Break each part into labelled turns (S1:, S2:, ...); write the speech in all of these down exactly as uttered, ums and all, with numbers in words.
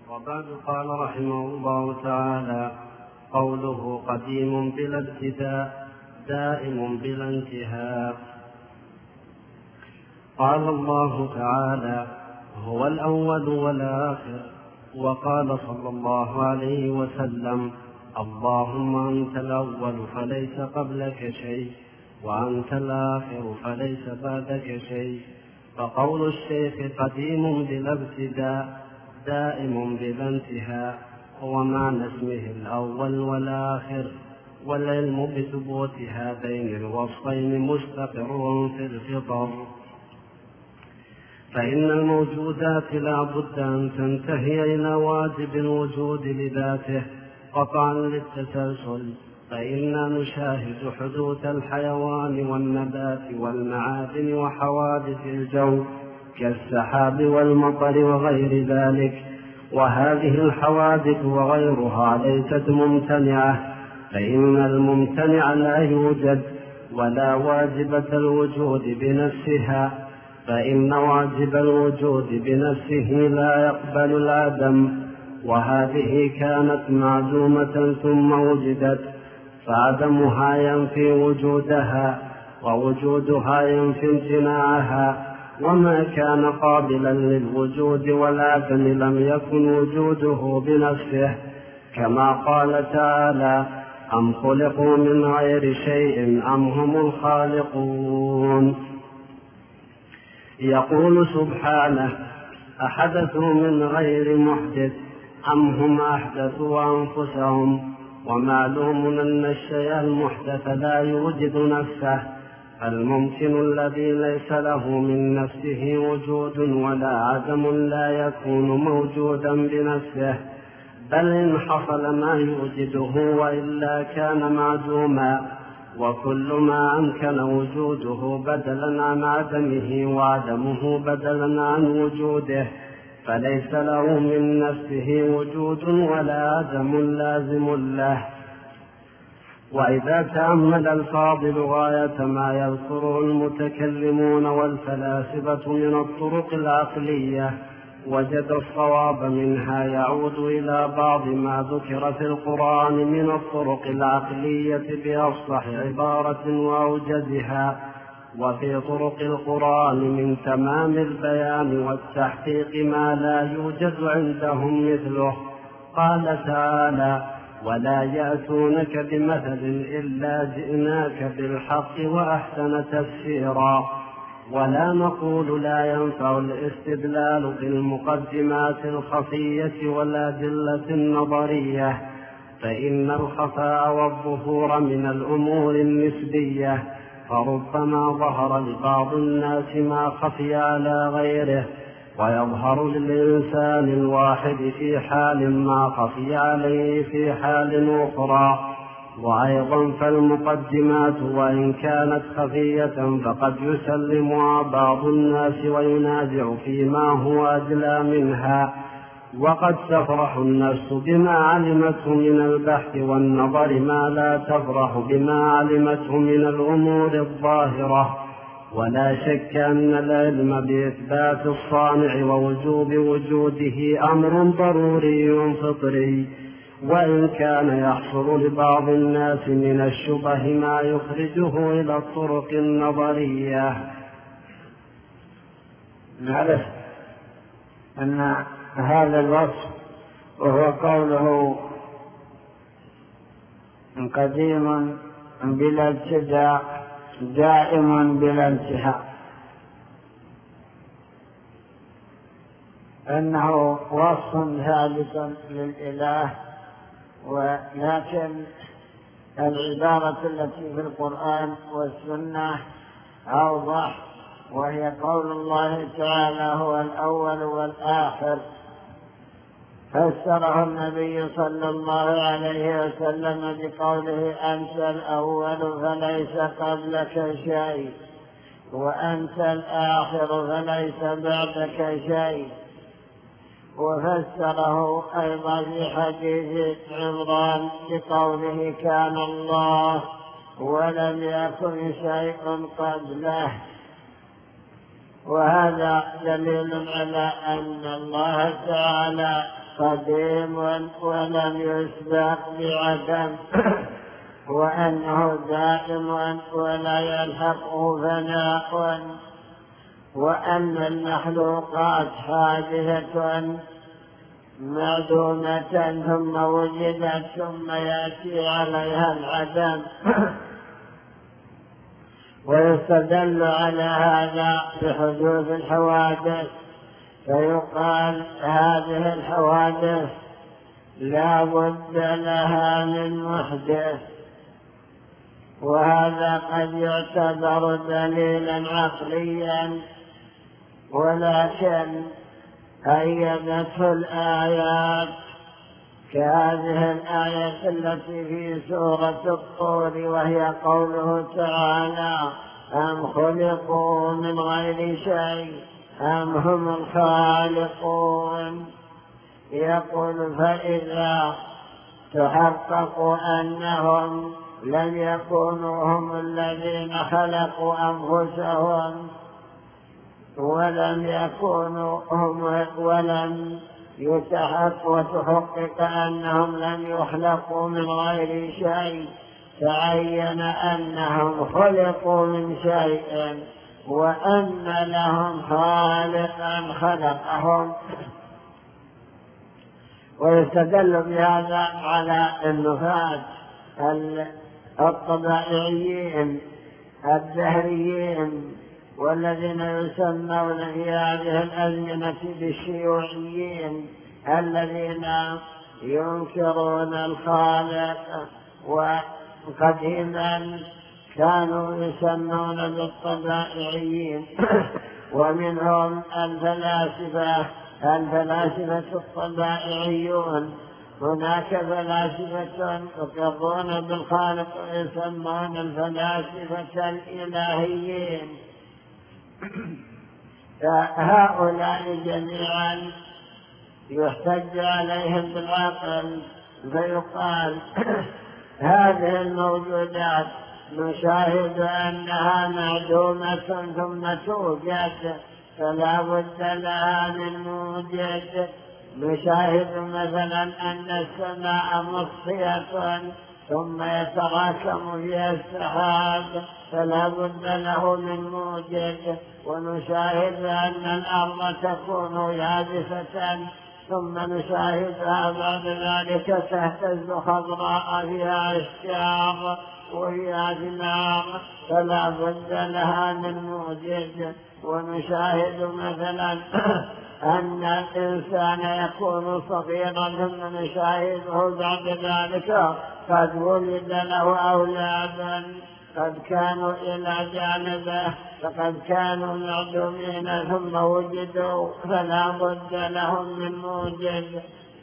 S1: وبعد قال رحمه الله تعالى: قوله قديم بلا ابتداء دائم بلا انتهاء. قال الله تعالى: هو الأول والآخر. وقال صلى الله عليه وسلم: اللهم أنت الأول فليس قبلك شيء، وأنت الآخر فليس بعدك شيء. فقول الشيخ قديم بلا ابتداء دائم بلا انتهاء هو معنى اسمه الأول والآخر، والعلم بثبوت هذين الوصفين مستقر في الفطر، فإن الموجودات لا بد أن تنتهي إلى واجب الوجود لذاته قطعا للتسلسل، فإنا نشاهد حدوث الحيوان والنبات والمعادن وحوادث الجو كالسحاب والمطر وغير ذلك، وهذه الحوادث وغيرها ليست ممتنعة، فإن الممتنع لا يوجد، ولا واجبة الوجود بنفسها، فإن واجب الوجود بنفسه لا يقبل العدم، وهذه كانت معدومة ثم وجدت، فعدمها ينفي وجودها، ووجودها ينفي امتناعها، وما كان قابلا للوجود والعدم لم يكن وجوده بنفسه، كما قال تعالى: أم خلقوا من غير شيء أم هم الخالقون. يقول سبحانه: أحدثوا من غير محدث أم هم أحدثوا أنفسهم. ومعلوم أن الشيء المحدث لا يوجد نفسه، الممكن الذي ليس له من نفسه وجود ولا عدم لا يكون موجودا بنفسه، بل إن حصل ما يوجده وإلا كان معدوما، وكل ما أمكن وجوده بدلا عن عدمه وعدمه بدلا عن وجوده فليس له من نفسه وجود ولا عدم لازم له. وإذا تأمل الفاضل غاية ما يذكره المتكلمون والفلاسفة من الطرق العقلية وجد الصواب منها يعود إلى بعض ما ذكر في القرآن من الطرق العقلية بأفصح عبارة وأوجزها، وفي طرق القرآن من تمام البيان والتحقيق ما لا يوجد عندهم مثله. قال تعالى: ولا يأتونك بمثل إلا جئناك بالحق وأحسن تفسيرا. ولا نقول لا ينفع الاستدلال بالمقدمات الخفية والأدلة النظرية، فإن الخفاء والظهور من الأمور النسبية، فربما ظهر لبعض الناس ما خفي على غيره، ويظهر للإنسان الواحد في حال ما خفي عليه في حال أخرى. وأيضا فالمقدمات وإن كانت خفية فقد يسلمها بعض الناس وينازع فيما هو أجلى منها، وقد تفرح النفس بما علمته من البحث والنظر ما لا تفرح بما علمته من الأمور الظاهرة. ولا شك أن العلم بإثبات الصانع ووجوب وجوده أمر ضروري فطري، وإن كان يحصل لبعض الناس من الشبه ما يخرجه إلى الطرق النظرية.
S2: نعرف أن هذا الوصف وهو قوله قديم بلا ابتداء دائم بلا انتهاء، أنه وصف ثابت للإله، ولكن العبارة التي في القرآن والسنة أوضح، وهي قول الله تعالى: هو الأول والآخر. فسره النبي صلى الله عليه وسلم بقوله: أنت الأول فليس قبلك شيء، وأنت الآخر فليس بعدك شيء. وفسره أيضا في حديث عمران بقوله: كان الله ولم يكن شيء قبله. وهذا دليل على أن الله تعالى قديم ولم يسبق بعدم، وأنه دائم ولا يلحقه فناء، وأن المخلوقات حادثة معدومة ثم وجدت ثم يأتي عليها العدم. ويستدل على هذا بحدوث الحوادث، فيقال هذه الحوادث لا بد لها من محدث، وهذا قد يعتبر دليلا عقليا، ولكن أيدته الآيات كهذه الآية التي في سورة الطور، وهي قوله تعالى: أم خلقوا من غير شيء أم هم الخالقون. يقول فإذا تحقق أنهم لم يكونوا هم الذين خلقوا أنفسهم، ولم يكونوا هم ولم يتحقق وتحقق أنهم لم يخلقوا من غير شيء، تعين أنهم خلقوا من شيء، وأن لهم خالقا خلقهم. ويستدل بهذا على النفاة الطبائعيين الدهريين، والذين يسمون في هذه الأزمنة بالشيوعيين، الذين ينكرون الخالق. وقديما كانوا يسمون بالطبائعيين، ومنهم الفلاسفة الفلاسفة الطبائعيون. هناك فلاسفة يقرون بالخالق ويسمون الفلاسفة الإلهيين. فهؤلاء جميعا يحتج عليهم بالعقل، فيقال هذه الموجودات نشاهد أنها معدومة ثم توجد، فلا بد لها من موجد. نشاهد مثلا أن السماء مطفية ثم يتراكم فيها السحاب، فلا بد له من موجد. ونشاهد أن الأرض تكون يابسة ثم نشاهدها بعد ذلك تهتز خضراء فيها أشجار وفيها ثمار، فلا بد لها من موجد. ونشاهد مثلا أن الإنسان يكون صغيرا ثم نشاهده بعد ذلك قد ولد له أولادا قد كانوا إلى جانبه، فقد كانوا معدومين ثم وجدوا، فلا بد لهم من موجد.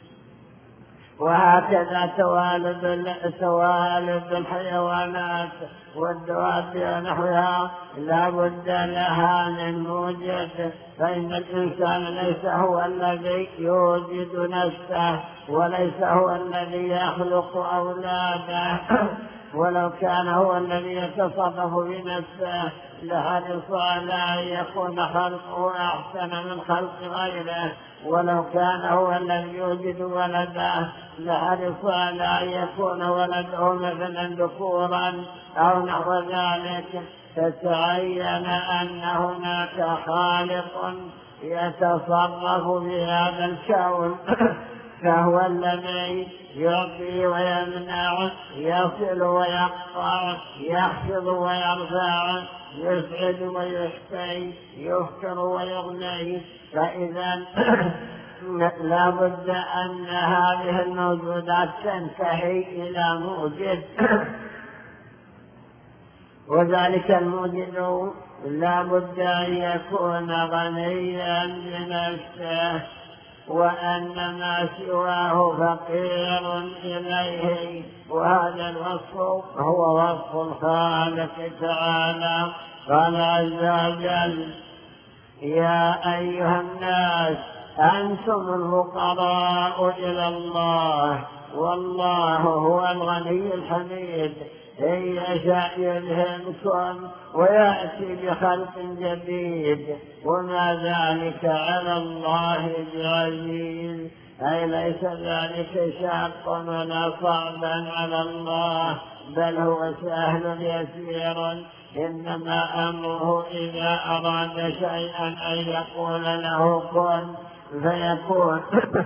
S2: وهكذا توالد توالد الحيوانات والدواب ونحوها لا بد لها من موجد، فإن الإنسان ليس هو الذي يوجد نفسه، وليس هو الذي يخلق أولاده. ولو كان هو الذي يتصرف بنفسه لحرص على أن يكون خلقه أحسن من خلق غيره، ولو كان هو الذي يوجد ولده لحرص على أن يكون ولده مثلا ذكورا أو نحو ذلك. فتعين أن هناك خالق يتصرف في هذا الكون، فهو الذي يعطي ويمنع، يصل ويقطع، يخفض ويرفع، يسعد ويشقي، يفكر ويغني. فإذا لا بد أن هذه الموجودات تنتهي إلى موجد، وذلك الموجد لا بد أن يكون غنيا بنفسه، وأن ما سواه فقير إليه. وهذا الوصف هو وصف الخالق تعالى. قال عز وجل: يا أيها الناس أنتم الفقراء إلى الله والله هو الغني الحميد. إن يشاء يذهبكم ويأتي بخلق جديد وما ذلك على الله بعزيز. أي ليس ذلك شاق ولا صعبا على الله، بل هو سهل يسير، إنما أمره إذا أراد شيئا أن يقول له كن فيكون.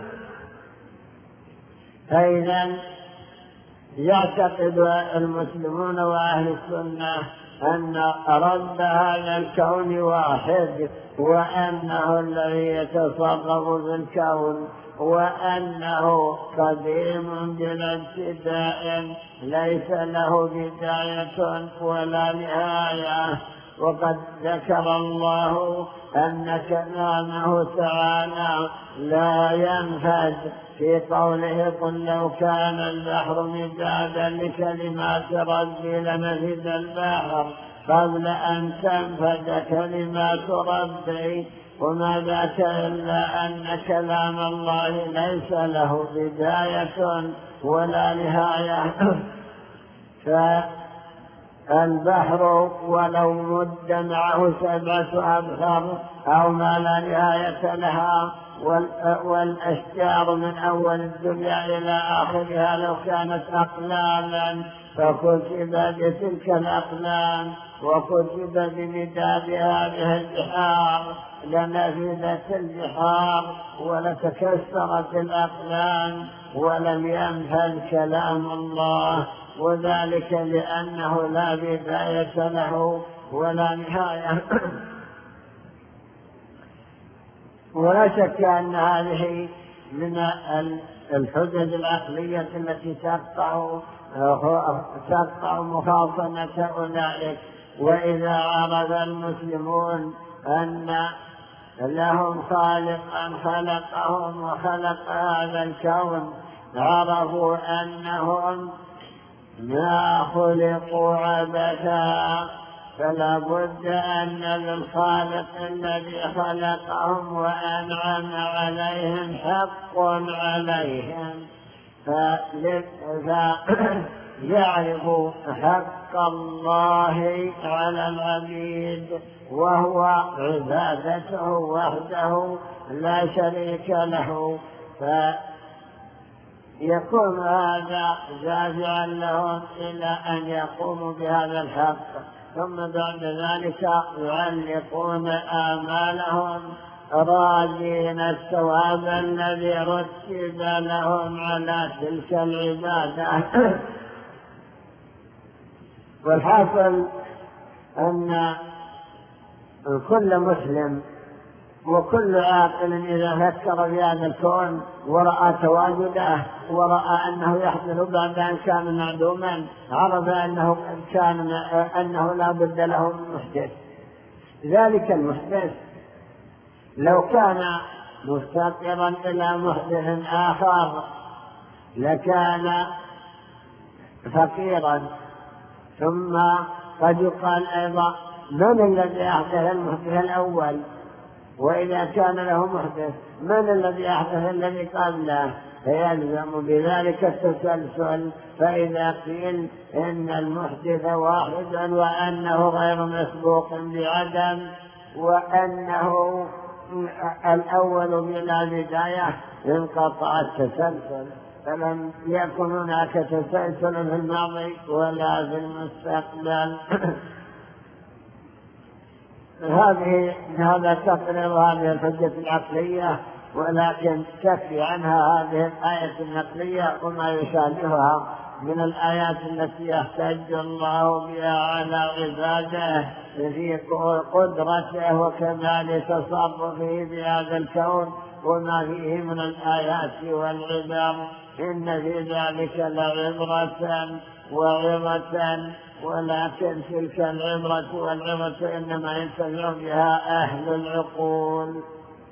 S2: فإذا يعتقد المسلمون وأهل السنة أن رب هذا الكون واحد، وأنه الذي يتصرف في الكون، وأنه قديم بلا ابتداء ليس له بداية ولا نهاية. وقد ذكر الله أن كلامه تعالى لا ينفد في قوله قل لو كان البحر مدادا لكلمات ربي لنفد البحر قبل أن تنفد كلمات ربي. وما ذاك إلا أن كلام الله ليس له بداية ولا نهاية. فالبحر ولو مد معه سبعة أبحر أو ما لا نهاية لها، والأشجار من أول الدنيا إلى آخرها لو كانت أقلاما فكتب بتلك الأقلام وكتب بمداد هذه البحار لنفذت البحار ولتكسرت الأقلام ولم ينفذ كلام الله، وذلك لأنه لا بداية له ولا نهاية. ولا شك أن هذه من الحجج العقلية التي تقطع تقطع مخاصمة أولئك. وإذا عرف المسلمون أن لهم خالقا خلقهم وخلق هذا الكون، عرفوا أنهم ما خلقوا عبثا، فلا بد أن للخالق الذي خلقهم وأنعم عليهم حق عليهم، فيعرفوا حق الله على العبيد وهو عبادته وحده لا شريك له، فيكون هذا دافعا لهم إلى أن يقوموا بهذا الحق. ثم بعد ذلك يعلقون آمالهم راجين الثواب الذي رتب لهم على تلك العبادة. والحاصل أن كل مسلم وكل عاقل إذا فكر في هذا الكون ورأى تواجده ورأى أنه يحدث بعد أن كان معدوما، عرف أنه كان أنه لا بد له من محدث. ذلك المحدث لو كان مفتقرا إلى محدث آخر لكان فقيرا. ثم قد يقال أيضا من الذي أحدث المحدث الأول؟ وإذا كان له محدث من الذي أحدث الذي قبله؟ فيلزم بذلك التسلسل. فإذا قيل إن المحدث واحد وأنه غير مسبوق بعدم وأنه الأول بلا بداية انقطع التسلسل، فلم يكن هناك تسلسل في الماضي ولا في المستقبل. هذه هذا تقرير هذه الحجة العقلية، ولكن تكفي عنها هذه الآية النقلية وما يشابهها من الآيات التي يحتج الله بها على عباده في قدرته وكمال تصرفه بهذا الكون وما فيه من الآيات والعبر. إن في ذلك لعبرة وعظة، ولكن تلك العبرة والعظة إنما ينتفع بها أهل العقول.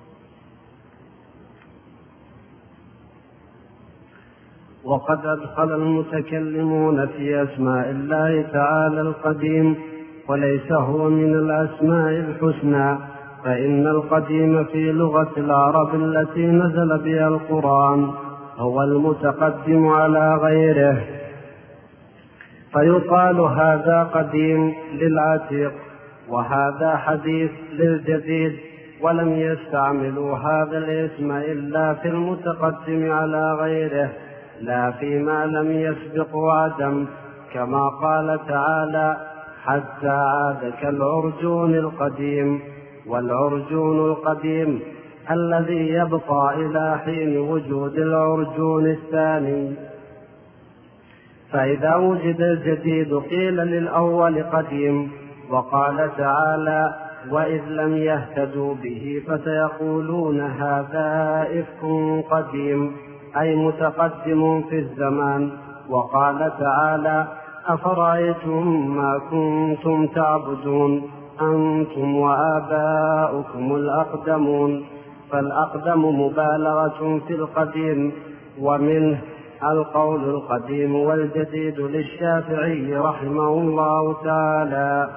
S1: وقد أدخل المتكلمون في أسماء الله تعالى القديم، وليس هو من الأسماء الحسنى، فإن القديم في لغة العرب التي نزل بها القرآن هو المتقدم على غيره، فيقال هذا قديم للعتيق وهذا حديث للجديد، ولم يستعملوا هذا الاسم إلا في المتقدم على غيره لا فيما لم يسبق وعدم، كما قال تعالى: حتى عاد كالعرجون القديم. والعرجون القديم الذي يبقى إلى حين وجود العرجون الثاني. فإذا وجد الجديد قيل للأول قديم. وقال تعالى: وإذ لم يهتدوا به فسيقولون هذا إفك قديم، أي متقدم في الزمان. وقال تعالى: أفرأيتم ما كنتم تعبدون أنتم وآباؤكم الأقدمون. فالأقدم مبالغة في القديم، ومنه القول القديم والجديد للشافعي رحمه الله تعالى.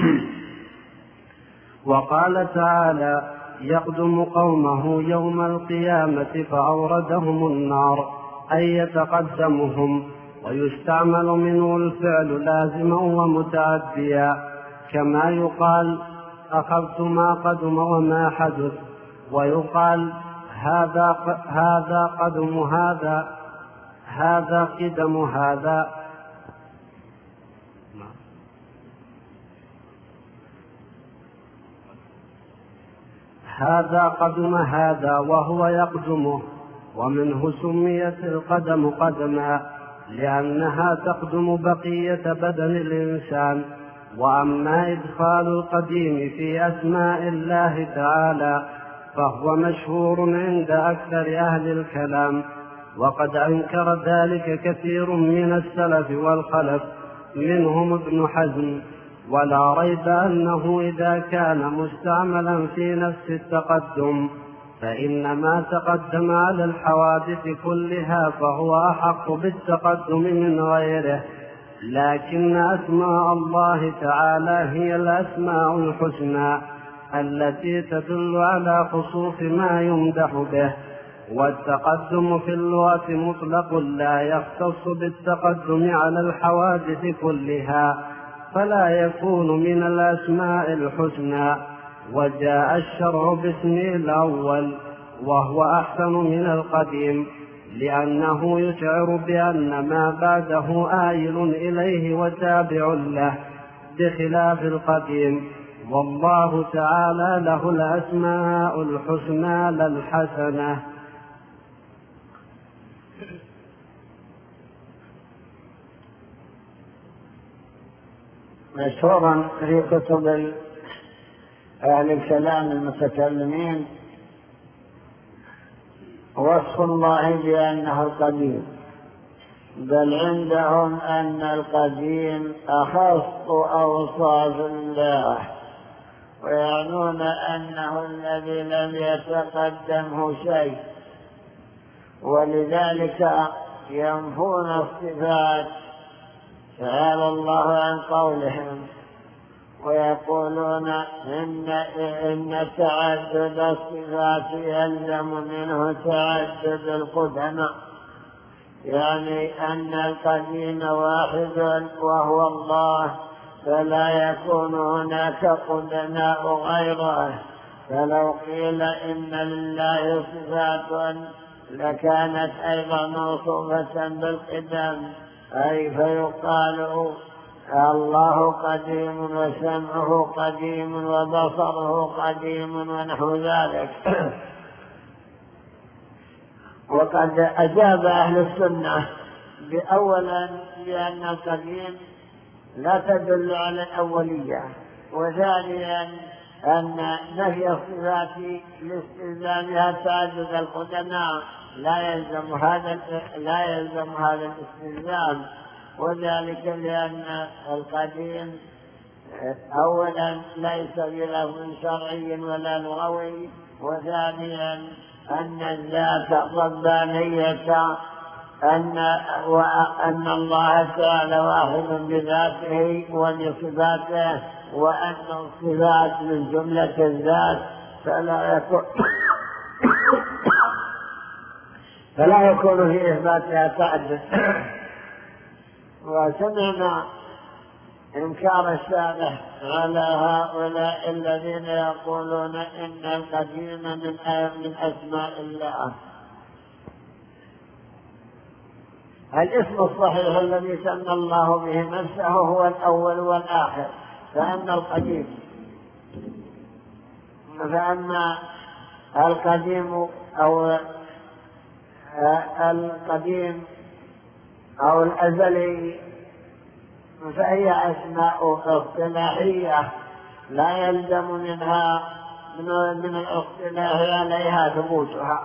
S1: وقال تعالى: يقدم قومه يوم القيامة فأوردهم النار، أي يتقدمهم. ويستعمل منه الفعل لازما ومتعديا، كما يقال: أخذت ما قدم وما حدث. ويقال: هذا هذا قدم هذا، هذا قدم هذا. هذا قدم هذا وهو يقدمه. ومنه سميت القدم قدما لأنها تقدم بقية بدن الإنسان. وأما إدخال القديم في أسماء الله تعالى فهو مشهور عند أكثر أهل الكلام، وقد أنكر ذلك كثير من السلف والخلف، منهم ابن حزم. ولا ريب أنه إذا كان مستعملا في نفس التقدم فإن ما تقدم على الحوادث كلها فهو أحق بالتقدم من غيره. لكن أسماء الله تعالى هي الأسماء الحسنى التي تدل على خصوص ما يمدح به. والتقدم في اللغة مطلق لا يختص بالتقدم على الحوادث كلها، فلا يكون من الأسماء الحسنى. وجاء الشرع باسمه الأول وهو أحسن من القديم، لأنه يشعر بأن ما بعده آيل إليه وتابع له، بخلاف القديم. والله تعالى له الأسماء الحسنى لا الحسنة.
S2: مشهورا في كتب أهل الكلام المتكلمين وصف الله بأنه القديم، بل عندهم أن القديم أخص أوصاف الله، ويعنون أنه الذي لم يتقدمه شيء، ولذلك ينفون الصفات تعالى الله عن قولهم، ويقولون إن, إن تعدد الصفات يلزم منه تعدد القدماء، يعني أن القديم واحد وهو الله، فلا يكون هناك قدماء غيره. فلو قيل إن لله صفات لكانت أيضا موصوفة بالقدم، أي فيقال الله قديم وسمعه قديم وبصره قديم ونحو ذلك. وقد أجاب أهل السنة بأولا بأن القديم لا تدل على الأولية، وثانيا أن نفي الصفات لاستلزامها تعدد القدماء لا يلزم هذا لا يلزم هذا الاستلزام، وذلك لأن القديم أولا ليس بلفظ شرعي ولا لغوي، وثانيا أن الذات الربانية أن وأن الله تعالى واحد بذاته وبصفاته، وأن الصفات من جملة الذات فلا يكون فلا يكون في إثباتها تعدد. وسمعنا إنكار الشارع على هؤلاء الذين يقولون إن القديم من من أسماء الله. الاسم الصحيح الذي سمى الله به نفسه هو الأول والآخر، فأما القديم فأما القديم أو القديم أو الأزلي فهي أسماء اصطلاحية لا يلزم منها من الاصطلاح عليها ثبوتها.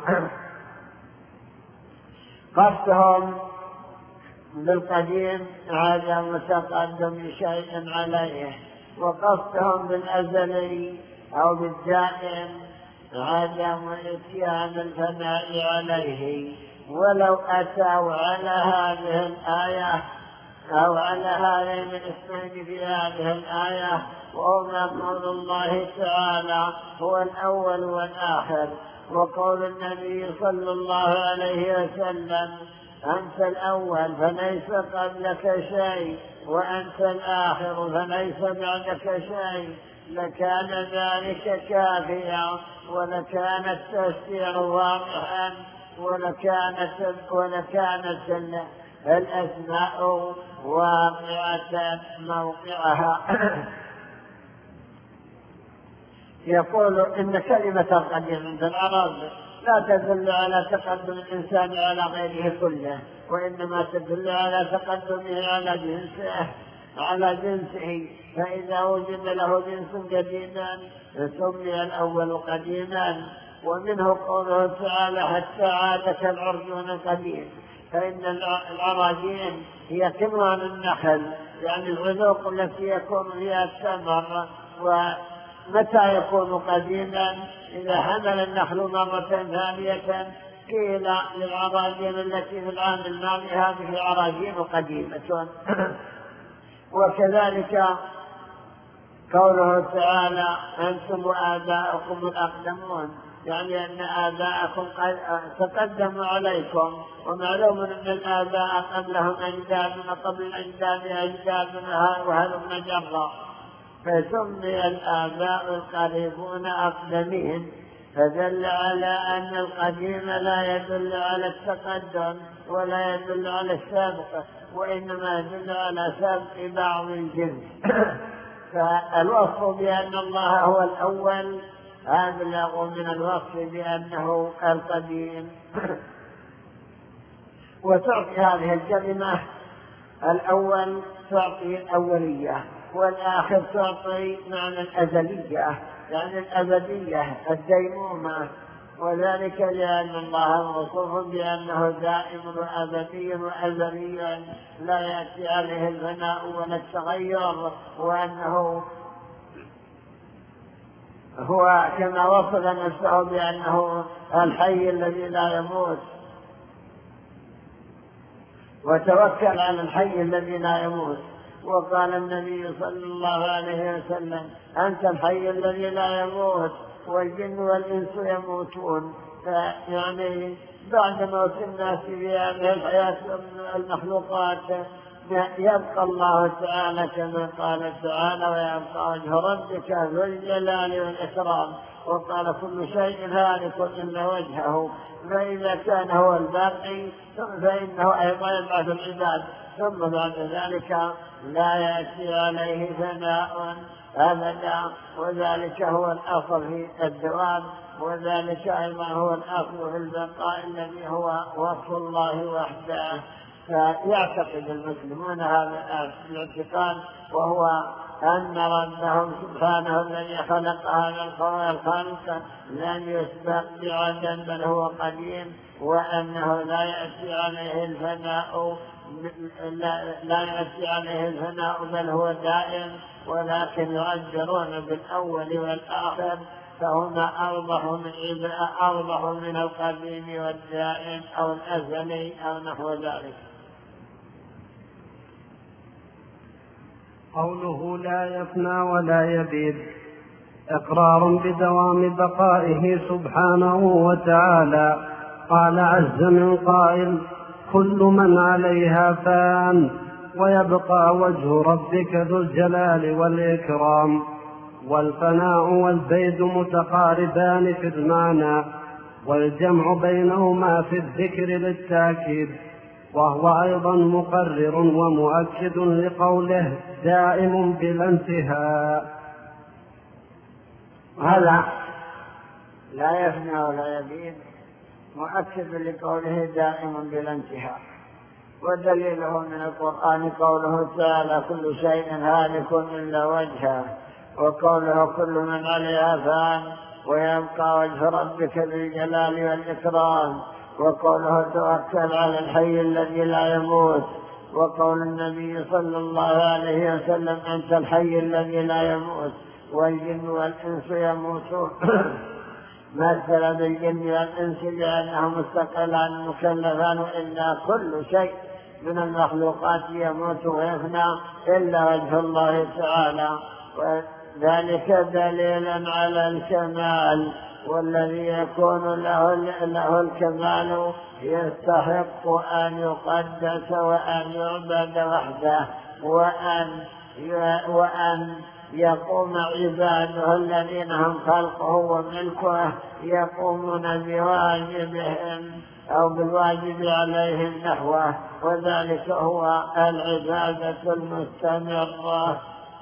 S2: قصدهم بالقديم عدم تقدم شيء عليه، وقصدهم بالأزلي أو بالدائم عدم إتيان الفناء عليه. ولو أتوا على هذه الآية أو على هذين الاسمين في هذه الآية وهما قول الله تعالى هو الأول والآخر، وقول النبي صلى الله عليه وسلم أنت الأول فليس قبلك شيء وأنت الآخر فليس بعدك شيء، لكان ذلك كافيا ولكان التفسير واضحا ولكانت ولكانت الأسماء واقعة موقعها. يقول إن كلمة القديم عند العرب لا تدل على تقدم الإنسان على غيره كله، وإنما تدل على تقدمه على جنسه على جنسه، فإذا وجد له جنس قديما سمي الأول قديما. ومنه قوله تعالى حتى عاد كالعرجون القديم، فإن العراجين هي كمران النخل، يعني العذوق التي يكون فيها الثمر. ومتى يكون قديما؟ إذا حمل النخل مرة ثانية قيل للعراجين التي في العام الماضي هذه عراجين قديمة. وكذلك قوله تعالى أنتم وآباؤكم الأقدمون، يعني أن آباءكم تقدموا عليكم، ومعلوم أن الآباء قبلهم أجدادنا قبل الأجداد أجدادنا وهلم جرا، فسمي الآباء القريبون أقدمين، فدل على أن القديم لا يدل على التقدم ولا يدل على السابق، وإنما يدل على سابق بعض الجنس. فالوصف بأن الله هو الأول أبلغ من الوصف بأنه القديم. وتعطي هذه الكلمة الأول تعطي الأولية، والآخر تعطي معنى الأزلية، يعني الأبدية الديمومة، وذلك لأن الله موصوف بأنه دائم وأبدي وأزلي لا يأتي عليه الفناء ولا التغير، وأنه هو كما وصف نفسه بأنه الحي الذي لا يموت، وتوكل على الحي الذي لا يموت. وقال النبي صلى الله عليه وسلم أنت الحي الذي لا يموت والجن والإنس يموتون. يعني بعد موت الناس في هذه الحياة المخلوقات يبقى الله تعالى كما قال تعالى ويبقى وجه ربك ذو الجلال والإكرام. وقال كل شيء هالك إلا وجهه، فإذا كان هو الباقي فإنه أيضا يبعث العباد، ثم بعد ذلك لا يأتي عليه ثناء أبدا، وذلك هو الأصل في الدوام، وذلك أيضا هو الأصل في البقاء الذي هو وصف الله وحده. فيعتقد المسلمون هذا الاعتقاد، وهو أن ربهم سبحانه الذي خلق هذا الخلق لم يسبق بعدم بل هو قديم، وأنه لا يأتي عليه الفناء لا يأتي عليه الفناء بل هو دائم، ولكن يؤجرون بالأول والآخر، فهما أوضح من أوضح من القديم والدائم أو الأزلي أو نحو ذلك.
S1: قوله لا يفنى ولا يبيد إقرار بدوام بقائه سبحانه وتعالى. قال عز من قائل كل من عليها فان، ويبقى وجه ربك ذو الجلال والإكرام. والفناء والبيد متقاربان في المعنى، والجمع بينهما في الذكر للتأكيد، وهو أيضا مقرر ومؤكد لقوله دائم بلا انتهاء.
S2: هذا لا يفنى ولا يبيد مؤكد لقوله دائم بلا انتهاء. ودليله من القرآن قوله تعالى كل شيء هالك إلا وجهه، وقوله كل من عليها فان ويبقى وجه ربك بالجلال والإكرام، وقوله توكل على الحي الذي لا يموت، وقول النبي صلى الله عليه وسلم أنت الحي الذي لا يموت والجن والإنس يموتون. مثل بالجن والإنس لأنهم مستقلان مكلفان، إلا كل شيء من المخلوقات يموت ويفنى إلا وجه الله تعالى، وذلك دليلا على الكمال، والذي يكون له, له الكمال يستحق أن يقدس وأن يعبد وحده، وأن, وأن يقوم عباده الذين هم خلقه وملكه يقومون بواجبهم أو بالواجب عليهم نحوه، وذلك هو العبادة المستمرة.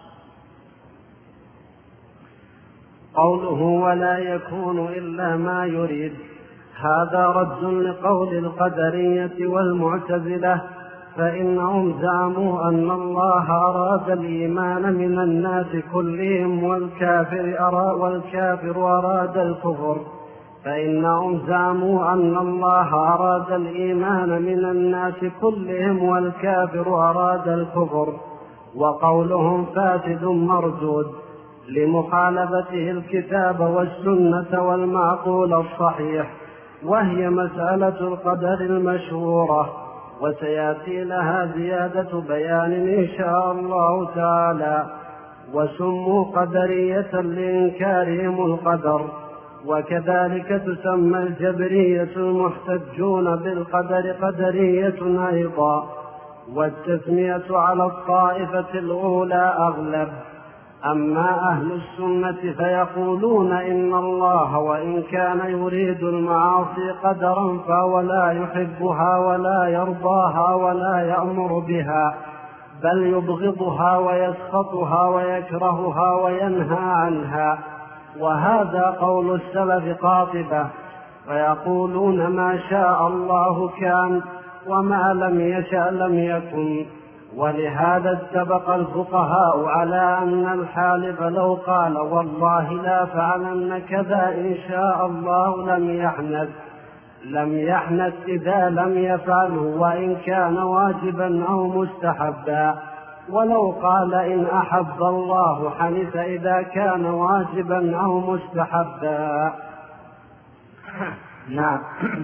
S1: قوله ولا يكون إلا ما يريد، هذا رد لقول القدرية والمعتزلة، فإنهم زعموا أن الله أراد الإيمان من الناس كلهم والكافر, أراد والكافر أراد الكفر فإنهم زعموا أن الله أراد الإيمان من الناس كلهم والكافر أراد الكفر، وقولهم فاسد مردود لمخالفته الكتاب والسنة والمعقول الصحيح، وهي مسألة القدر المشهورة، وسيأتي لها زيادة بيان إن شاء الله تعالى. وسموا قدرية لإنكارهم القدر، وكذلك تسمى الجبرية المحتجون بالقدر قدرية أيضا، والتثنية على الطائفة الأولى أغلب. أما أهل السنة فيقولون إن الله وإن كان يريد المعاصي قدرا فهو لا يحبها ولا يرضاها ولا يأمر بها، بل يبغضها ويسخطها ويكرهها وينهى عنها. وهذا قول السلف قاطبة، ويقولون ما شاء الله كان وما لم يشأ لم يكن. ولهذا اتفق الفقهاء على أن الحالف لو قال والله لا فعلن كذا إن شاء الله لم يحنث لم يحنث إذا لم يفعله وإن كان واجبا أو مستحبا، ولو قال إن أحب الله حنث إذا كان واجبا أو مستحبا.
S2: نعم،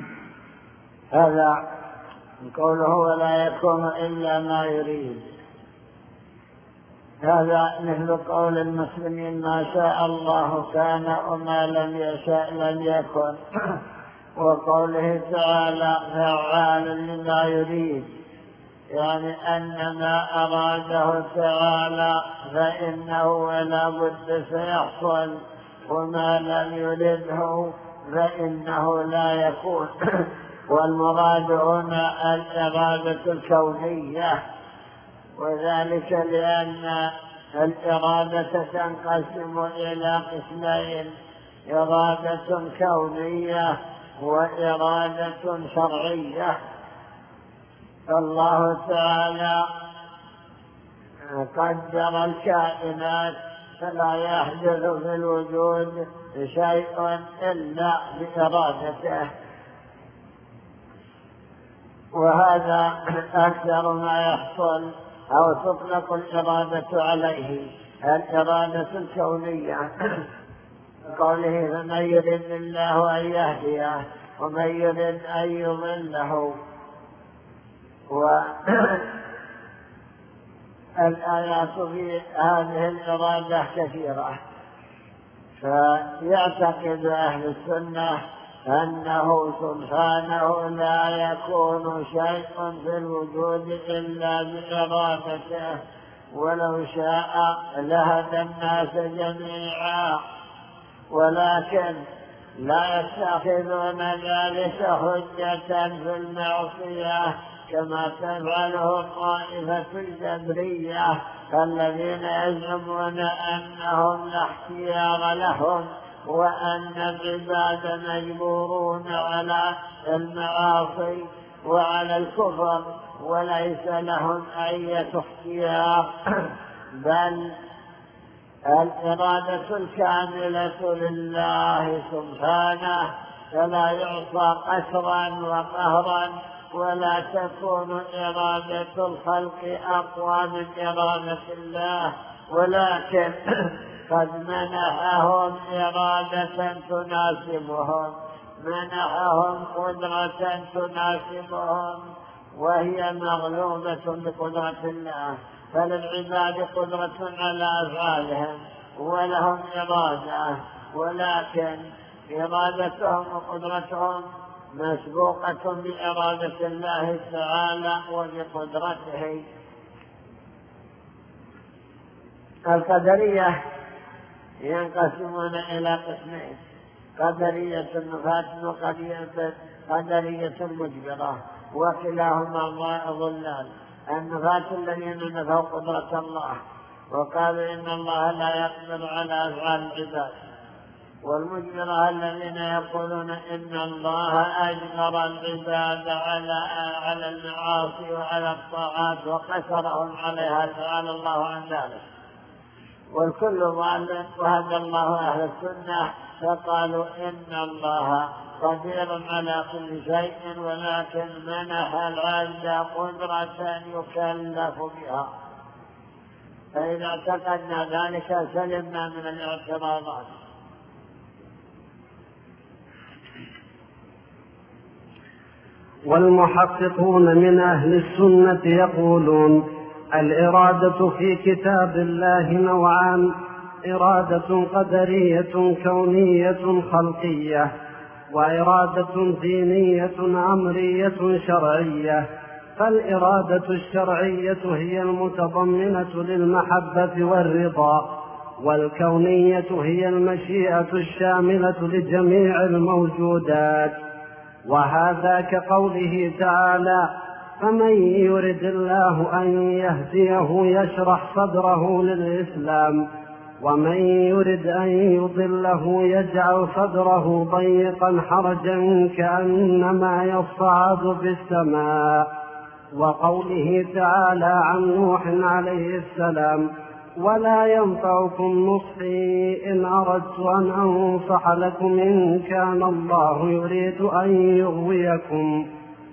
S2: هذا قوله ولا يكون إلا ما يريد، هذا مثل قول المسلمين ما شاء الله كان وما لم يشاء لم يكن، وقوله تعالى فعال لما يريد، يعني أن ما أراده تعالى فإنه ولا بد سيحصل، وما لم يرده فإنه لا يكون. والمراد هنا الإرادة الكونية، وذلك لأن الإرادة تنقسم إلى قسمين: إرادة كونية وإرادة شرعية. فالله تعالى قدر الكائنات فلا يحدث في الوجود شيء إلا بإرادته، وهذا أكثر ما يحصل أو تطلق الإرادة عليه الإرادة الكونية، قوله فمن يرد الله أن يهديه ومن يرد أن يضله. والآيات في هذه الإرادة كثيرة، فيعتقد أهل السنة أنه سبحانه لا يكون شيء في الوجود إلا بإرادته، ولو شاء لهدى الناس جميعا، ولكن لا يتخذون ذلك حجة في المعصية كما تفعله الطائفة الجبرية الذين يزعمون أنهم لا اختيار لهم، وأن العباد مجبورون على المعاصي وعلى الكفر وليس لهم أي اختيار، بل الإرادة الكاملة لله سبحانه، فلا يعصى قسرا وقهرا، ولا تكون إرادة الخلق أقوى من إرادة الله، ولكن قد منحهم إرادة تناسبهم، منحهم قدرة تناسبهم، وهي مغلوبة بقدرة الله، فللعباد قدرة على أفعالهم ولهم إرادة، ولكن إرادتهم وقدرتهم مسبوقة بإرادة الله تعالى وبقدرته. القدرية ينقسمون إلى قسمين: قدرية النفاة وقدرية المجبرة، وكلاهما ضلال. النفاة الذين نفوا قدرة الله وقالوا إن الله لا يقدر على أفعال العباد، والمجبرة الذين يقولون إن الله أجبر العباد على على المعاصي وعلى الطاعات وقصرهم عليها تعالى الله عن ذلك. والكل ضال، وهدى الله أهل السنة فقالوا إن الله قدير على كل شيء، ولكن منح العبد قدرة يكلف بها، فإذا اعتقدنا ذلك سلمنا من الاعتراضات.
S1: والمحققون من أهل السنة يقولون: الإرادة في كتاب الله نوعان: إرادة قدرية كونية خلقية، وإرادة دينية أمرية شرعية. فالإرادة الشرعية هي المتضمنة للمحبة والرضا، والكونية هي المشيئة الشاملة لجميع الموجودات. وهذا كقوله تعالى: فمن يرد الله أن يهديه يشرح صدره للإسلام، ومن يرد أن يضله يجعل صدره ضيقا حرجا كأنما يصعد في السماء. وقوله تعالى عن نوح عليه السلام: ولا ينفعكم نصحي إن أردت أن أنصح لكم إن كان الله يريد أن يغويكم.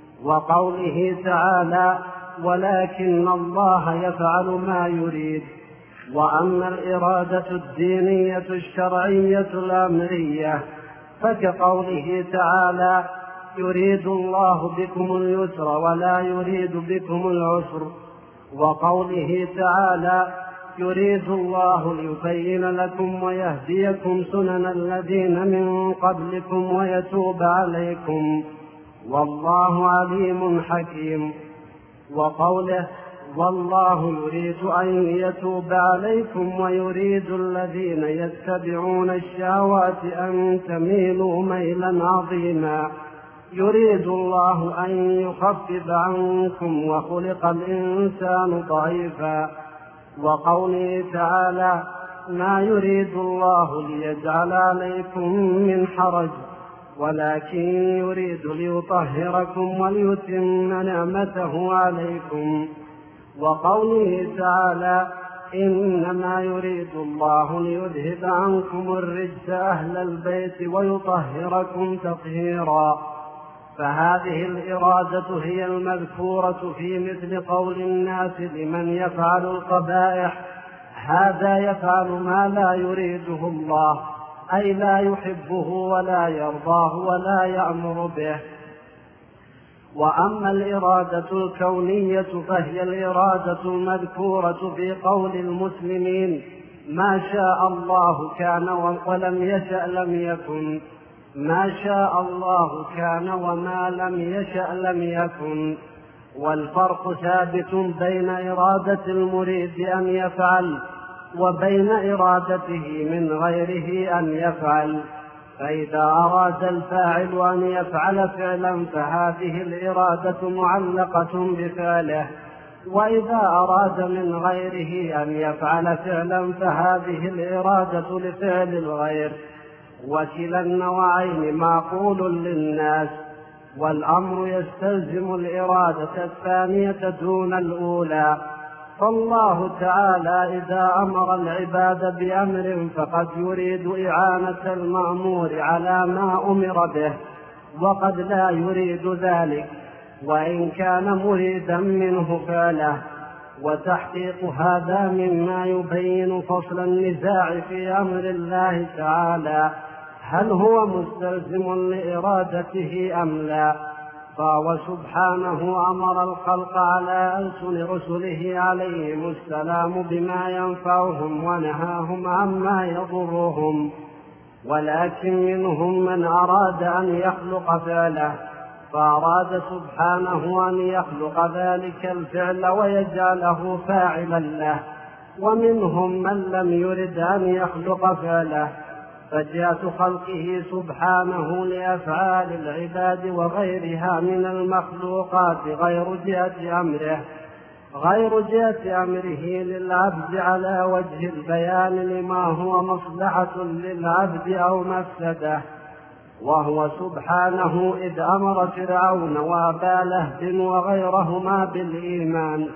S1: وقوله تعالى: ولكن الله يفعل ما يريد. وأما الإرادة الدينية الشرعية الأمرية فكقوله تعالى: يريد الله بكم اليسر ولا يريد بكم العسر. وقوله تعالى: يريد الله ليبين لكم ويهديكم سنن الذين من قبلكم ويتوب عليكم والله عليم حكيم. وقوله: والله يريد أن يتوب عليكم ويريد الذين يتبعون الشهوات أن تميلوا ميلا عظيما. يريد الله أن يخفف عنكم وخلق الإنسان ضعيفا. وقوله تعالى: ما يريد الله ليجعل عليكم من حرج ولكن يريد ليطهركم وليتم نعمته عليكم. وقوله تعالى: إنما يريد الله ليذهب عنكم الرجس أهل البيت ويطهركم تطهيرا. فهذه الإرادة هي المذكورة في مثل قول الناس لمن يفعل القبائح: هذا يفعل ما لا يريده الله، أي لا يحبه ولا يرضاه ولا يأمر به. وأما الإرادة الكونية فهي الإرادة المذكورة في قول المسلمين: ما شاء الله كان ولم يشأ لم يكن. ما شاء الله كان وما لم يشأ لم يكن، والفرق ثابت بين إرادة المريد أن يفعل وبين إرادته من غيره أن يفعل. فإذا أراد الفاعل أن يفعل فعلا فهذه الإرادة معلقة بفعله، وإذا أراد من غيره أن يفعل فعلا فهذه الإرادة لفعل الغير، وكلا النوعين معقول للناس، والأمر يستلزم الإرادة الثانية دون الأولى. فالله تعالى إذا أمر العباد بأمر فقد يريد إعانة المأمور على ما أمر به، وقد لا يريد ذلك وإن كان مريدا منه فعله. وتحقيق هذا مما يبين فصل النزاع في أمر الله تعالى، هل هو مستلزم لإرادته أم لا؟ فهو سبحانه أمر الخلق على ألسن رسله عليهم السلام بما ينفعهم ونهاهم عما يضرهم، ولكن منهم من أراد أن يخلق فعله فأراد سبحانه أن يخلق ذلك الفعل ويجعله فاعلا له، ومنهم من لم يرد أن يخلق فعله، فجهة خلقه سبحانه لأفعال العباد وغيرها من المخلوقات غير جهة أمره غير جهة أمره للعبد على وجه البيان لما هو مصلحة للعبد أو مفسده. وهو سبحانه إذ أمر فرعون وأبا لهب وغيرهما بالإيمان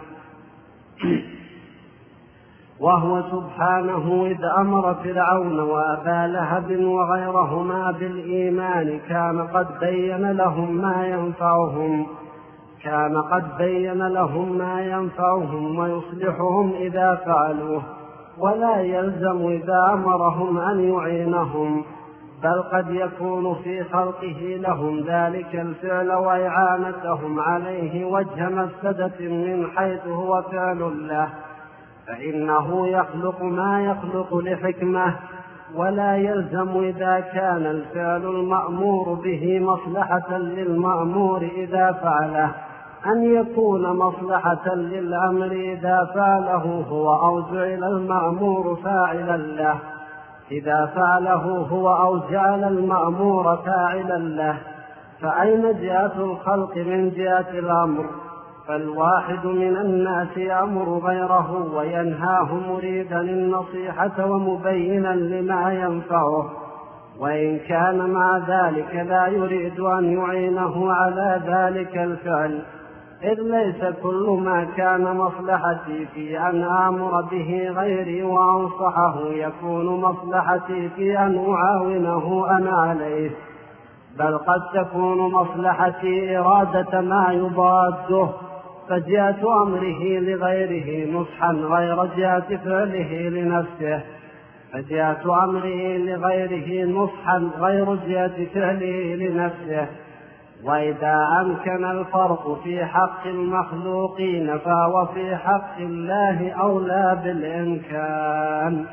S1: وهو سبحانه إذ أمر فرعون وأبا لهب وغيرهما بالإيمان كان قد بين لهم ما ينفعهم كان قد بين لهم ما ينفعهم ويصلحهم إذا فعلوه، ولا يلزم إذا أمرهم أن يعينهم، بل قد يكون في خلقه لهم ذلك الفعل وإعانتهم عليه وجه مفسدة من حيث هو فعل له، فإنه يخلق ما يخلق لحكمة، ولا يلزم إذا كان الفعل المأمور به مصلحة للمأمور إذا فعله أن يكون مصلحة للأمر إذا فعله هو أو جعل المأمور فاعلا له إذا فعله هو أو جعل المأمور فاعلا له. فأين جهة الخلق من جهة الأمر؟ فالواحد من الناس يأمر غيره وينهاه مريدا النصيحة ومبينا لما ينفعه، وإن كان مع ذلك لا يريد أن يعينه على ذلك الفعل، إذ ليس كل ما كان مصلحتي في أن آمر به غيري وأنصحه يكون مصلحتي في أن أعاونه أنا عليه، بل قد تكون مصلحتي إرادة ما يضاده، فجهة أمره لغيره نصحا غير جهة فعله لنفسه فجهة أمره لغيره نصحا غير جهة فعله لنفسه. وإذا أمكن الفرق في حق المخلوقين فهو في حق الله أولى بالإمكان.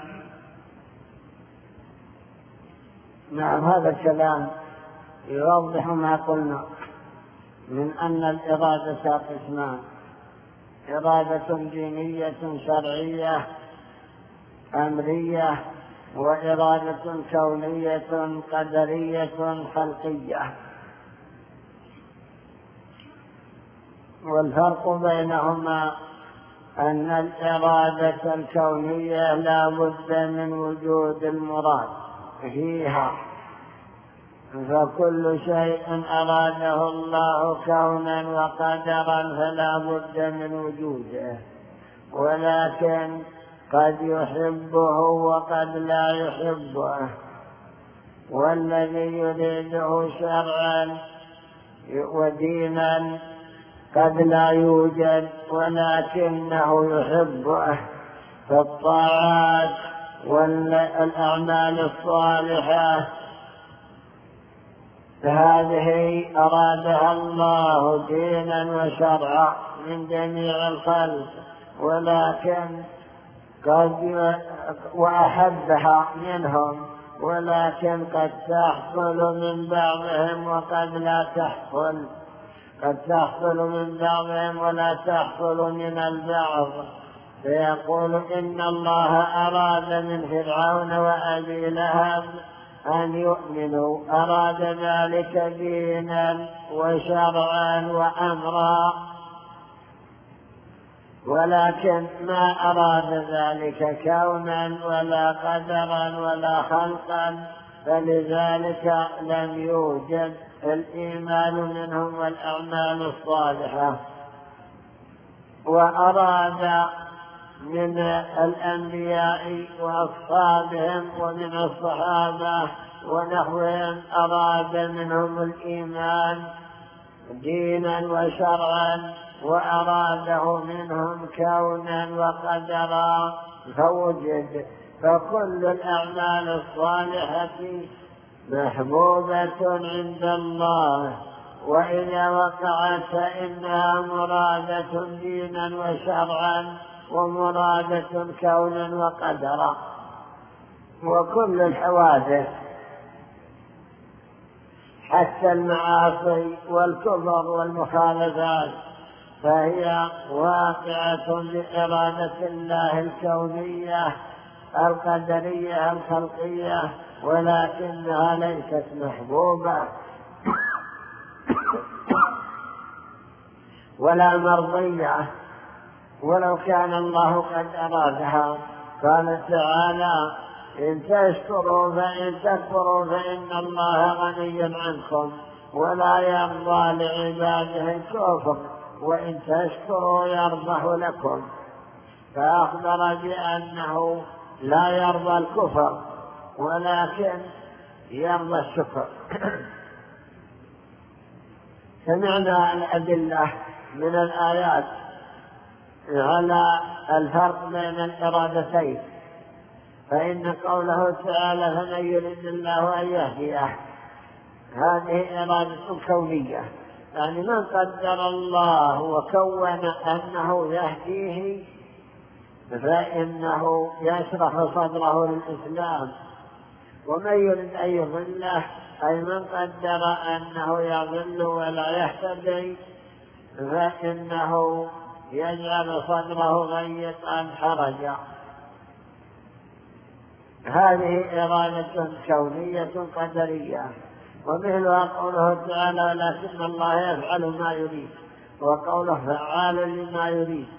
S2: نعم، هذا الكلام يوضح ما قلنا من أن الإرادة قسمان: إرادة دينية شرعية أمرية، وإرادة كونية قدرية خلقية. والفرق بينهما أن الإرادة الكونية لا بد من وجود المراد فيها، فكل شيء أراده الله كونا وقدرا فلا بد من وجوده، ولكن قد يحبه وقد لا يحبه، والذي يريده شرعا ودينا قد لا يوجد ولكنه يحبه. فالطاعات والأعمال الصالحة هذه أرادها الله دينا وشرعا من جميع الخلق، ولكن قد وأحبها منهم، ولكن قد تحصل من بعضهم وقد لا تحصل، قد تحصل من بعضهم ولا تحصل من البعض. فيقول إن الله أراد من فرعون وأبي لهب أن يؤمنوا، أراد ذلك دينا وشرعا وأمرا، ولكن ما أراد ذلك كونا ولا قدرا ولا خلقا، فلذلك لم يوجد الإيمان منهم والأعمال الصالحة. وأراد من الأنبياء وأصحابهم ومن الصحابة ونحوهم أراد منهم الإيمان دينا وشرعا، وأراده منهم كونا وقدرا فوجد. فكل الأعمال الصالحة محبوبة عند الله، وإذا وقعت فإنها مرادة دينا وشرعا ومرادة كونا وقدرا. وكل الحوادث حتى المعاصي والكفر والمخالفات فهي واقعة بإرادة الله الكونية القدرية الخلقية، ولكنها ليست محبوبة ولا مرضية. ولو كان الله قد أرادها قال تعالى: إن تشكروا فإن تكفروا فإن الله غني عنكم ولا يرضى لعباده الكفر وإن تشكروا يرضه لكم. فأخبر بأنه لا يرضى الكفر ولكن يرضى الشكر. سمعنا الأدلة من الآيات على الفرق بين الإرادتين، فإن قوله تعالى: فمن يريد الله أن يهديه، هذه إرادة كونية، يعني من قدر الله وكون أنه يهديه فإنه يشرح صدره للإسلام. ومن يريد أن يضله أي من قدر أنه يضل ولا يهتدي فإنه يجعل صدره ضيقا حرجا. هذه إرادة كونية قدرية. ومثلها قوله تعالى: ولكن الله يفعل ما يريد، وقوله فعال لما يريد،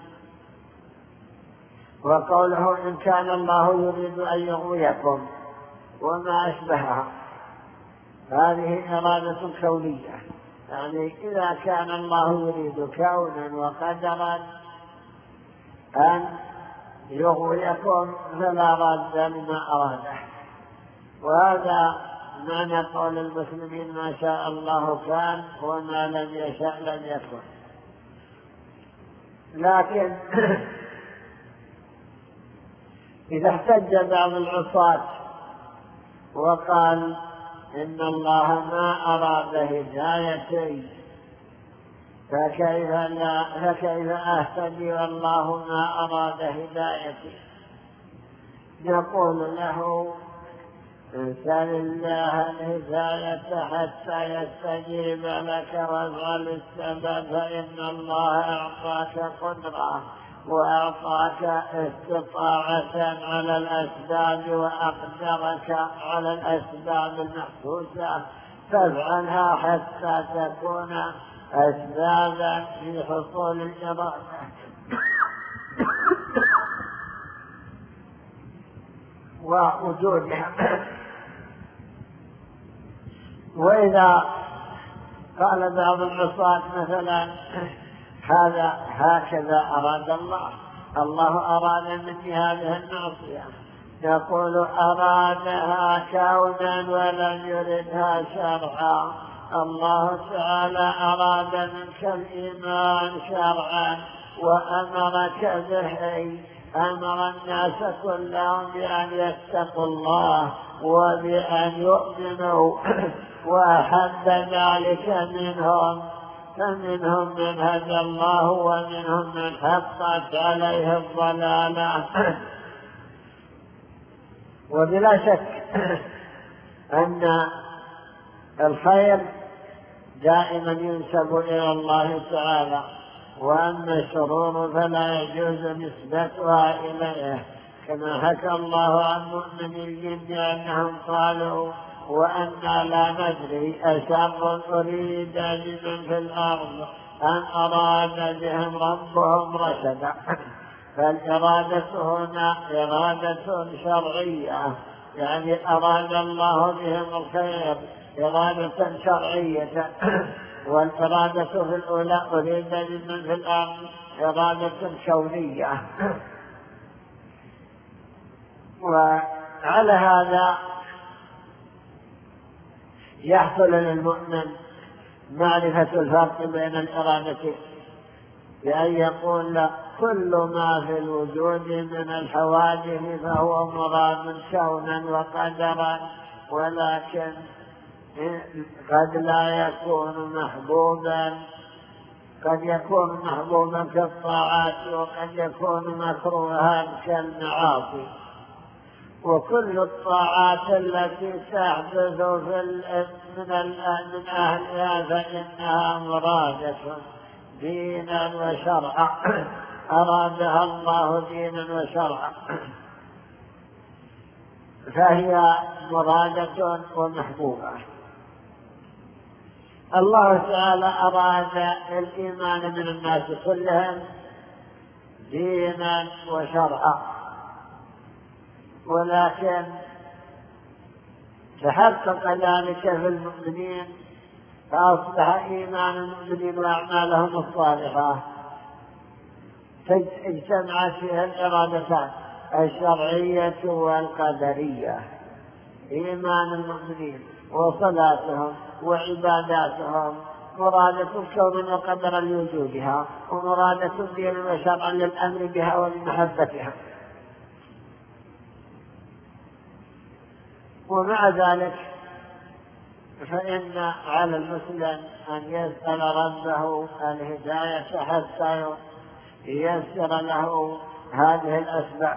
S2: وقوله إن كان الله يريد أن يغويكم وما أشبهها. هذه إرادة كونية، يعني إذا كان الله يريد كونا وقدرا أن يغويكم فلا راد لما أراده. وهذا معنى قول المسلمين: ما شاء الله كان وما لم يشاء لم يكن. لكن إذا احتج بعض العصاة وقال: إن الله ما أراد هدايتي فكيف, لا فكيف أهتدي والله ما أراد هدايتي؟ نقول له: سل الله الهداية حتى يستجيب لك وافعل السبب، فإن الله أعطاك قدرة وأعطاك استطاعة على الأسباب وأقدرك على الأسباب المحسوسة، فافعلها حتى تكون أسبابا في حصول الإرادة. ووجودها. وإذا قال بعض العصاة مثلا: هذا هكذا أراد الله، الله أراد مني هذه المعصية، يقول: أرادها كونا ولم يردها شرعا. الله تعالى أراد منك الإيمان شرعا وأمرك به، أمر الناس كلهم بأن يتقوا الله وبأن يؤمنوا، وأحب ذلك منهم، فمنهم من هدى الله ومنهم من حقت عليه الضلالة. وبلا شك أن الخير دائما ينسب إلى الله تعالى، وأما الشرور فلا يجوز نسبتها إليه، كما حكى الله عن مؤمن الجن أنهم قالوا وأنا لا ندري أشر أريد بمن في الأرض أن أراد بهم ربهم رشدا. فالإرادة هنا إرادة شرعية، يعني أراد الله بهم الخير إرادة شرعية، والإرادة في الأولى أريد بمن في الأرض إرادة كونية. وعلى هذا يحصل للمؤمن معرفة الفرق بين الإرادتين، بأن يقول كل ما في الوجود من الحوادث فهو مراد كونا وقدرا، ولكن قد لا يكون محبوبا، قد يكون محبوبا كالطاعات، وقد يكون مكروها كالمعاصي. وكل الطاعات التي تحدث في من أهلها فإنها مرادة دينا وشرعا، أرادها الله دينا وشرعا، فهي مرادة ومحبوبة. الله تعالى أراد الإيمان من الناس كلهم دينا وشرعا، ولكن تحقق ذلك في المؤمنين فأصبح إيمان المؤمنين وأعمالهم الصالحة اجتمعت فيها الإرادتان الشرعية والقدرية. إيمان المؤمنين وصلاتهم وعباداتهم مرادة كون وقدرا لوجودها، ومرادة دينا وشرعا للأمر بها ولمحبتها. ومع ذلك فإن على المسلم أن يسأل ربه الهداية حتى ييسر له هذه الأسباب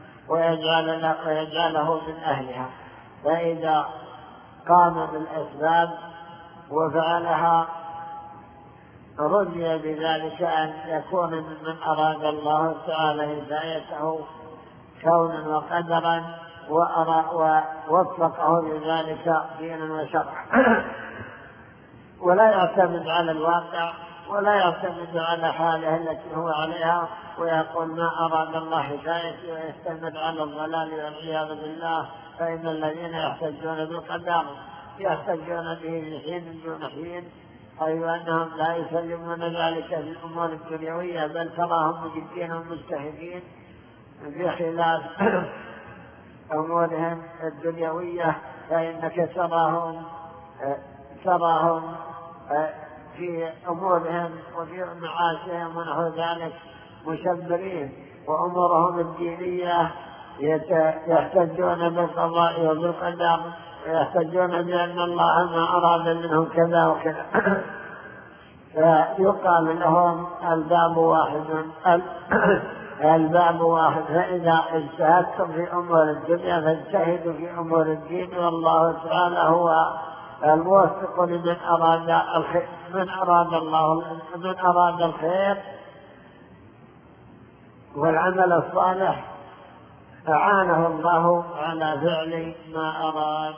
S2: ويجعله من أهلها، فإذا قام بالأسباب وفعلها رجي بذلك أن يكون ممن أراد الله تعالى هدايته كونا وقدرا ووفقه لذلك دينا وشرعا، ولا يعتمد على الواقع ولا يعتمد على حاله التي هو عليها ويقول ما أراد الله هدايتي ويستمر على الضلال والعياذ بالله. فإن الذين يحتجون بالقدر يحتجون به حين دون حين، أي أنهم لا يسلمون ذلك في الأمور الدنيوية، بل تراهم مجدين ومجتهدين بخلاف أمورهم الدنيوية، فإنك تراهم تراهم في أمورهم وفي معاشهم ونحو ذلك مشبرين، وأمورهم الدينية يحتجون بالقضاء وبالقدر ويحتجون بأن الله ما أراد منهم كذا وكذا. فيقال لهم الباب واحد الباب واحد فإذا اجتهدتم في أمور الدنيا فاجتهدوا في أمور الدين، والله تعالى هو الموفق لمن أراد الخير، من أراد الله من أراد الخير والعمل الصالح أعانه الله على فعل ما أراد.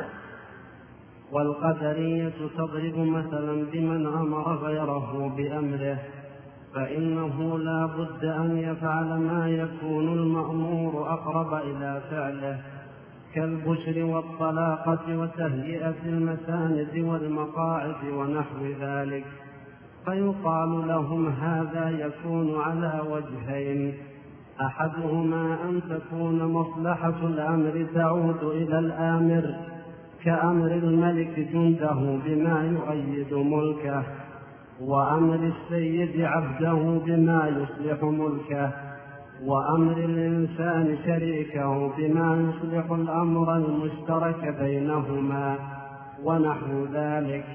S1: والقدرية تضرب مثلا بمن أمر غيره بأمره، فإنه لا بد أن يفعل ما يكون المأمور أقرب إلى فعله، كالبشر والطلاقة وتهيئة المساند والمقاعد ونحو ذلك، فيقال لهم هذا يكون على وجهين: أحدهما أن تكون مصلحة الأمر تعود إلى الآمر، كأمر الملك جنده بما يؤيد ملكه، وأمر السيد عبده بما يصلح ملكه، وأمر الإنسان شريكه بما يصلح الأمر المشترك بينهما ونحو ذلك.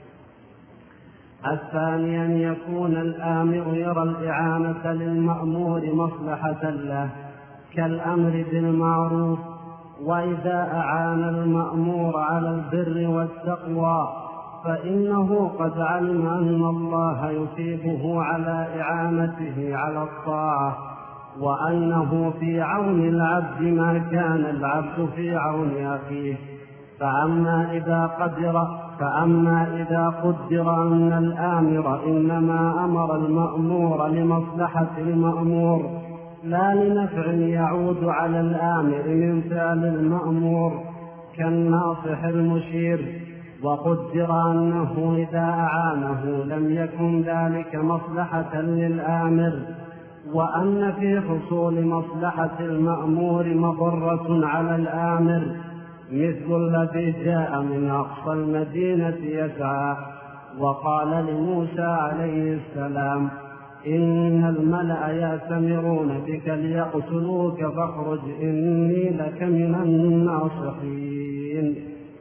S1: الثاني أن يكون الآمر يرى الإعانة للمأمور مصلحة له، كالأمر بالمعروف وإذا أعان المأمور على البر والتقوى فإنه قد علم أن الله يثيبه على إعانته على الطاعة، وأنه في عون العبد ما كان العبد في عون أخيه. فأما إذا قدر فأما إذا قدر أن الآمر إنما أمر المأمور لمصلحة المأمور لا لنفع يعود على الآمر من فعل المأمور كالناصح المشير، وقدر أنه إذا أعانه لم يكن ذلك مصلحة للآمر، وأن في حصول مصلحة المأمور مضرة على الآمر، مثل الذي جاء من أقصى المدينة يسعى وقال لموسى عليه السلام: إن الملأ يأتمرون بك ليقتلوك فاخرج إني لك من الناصحين.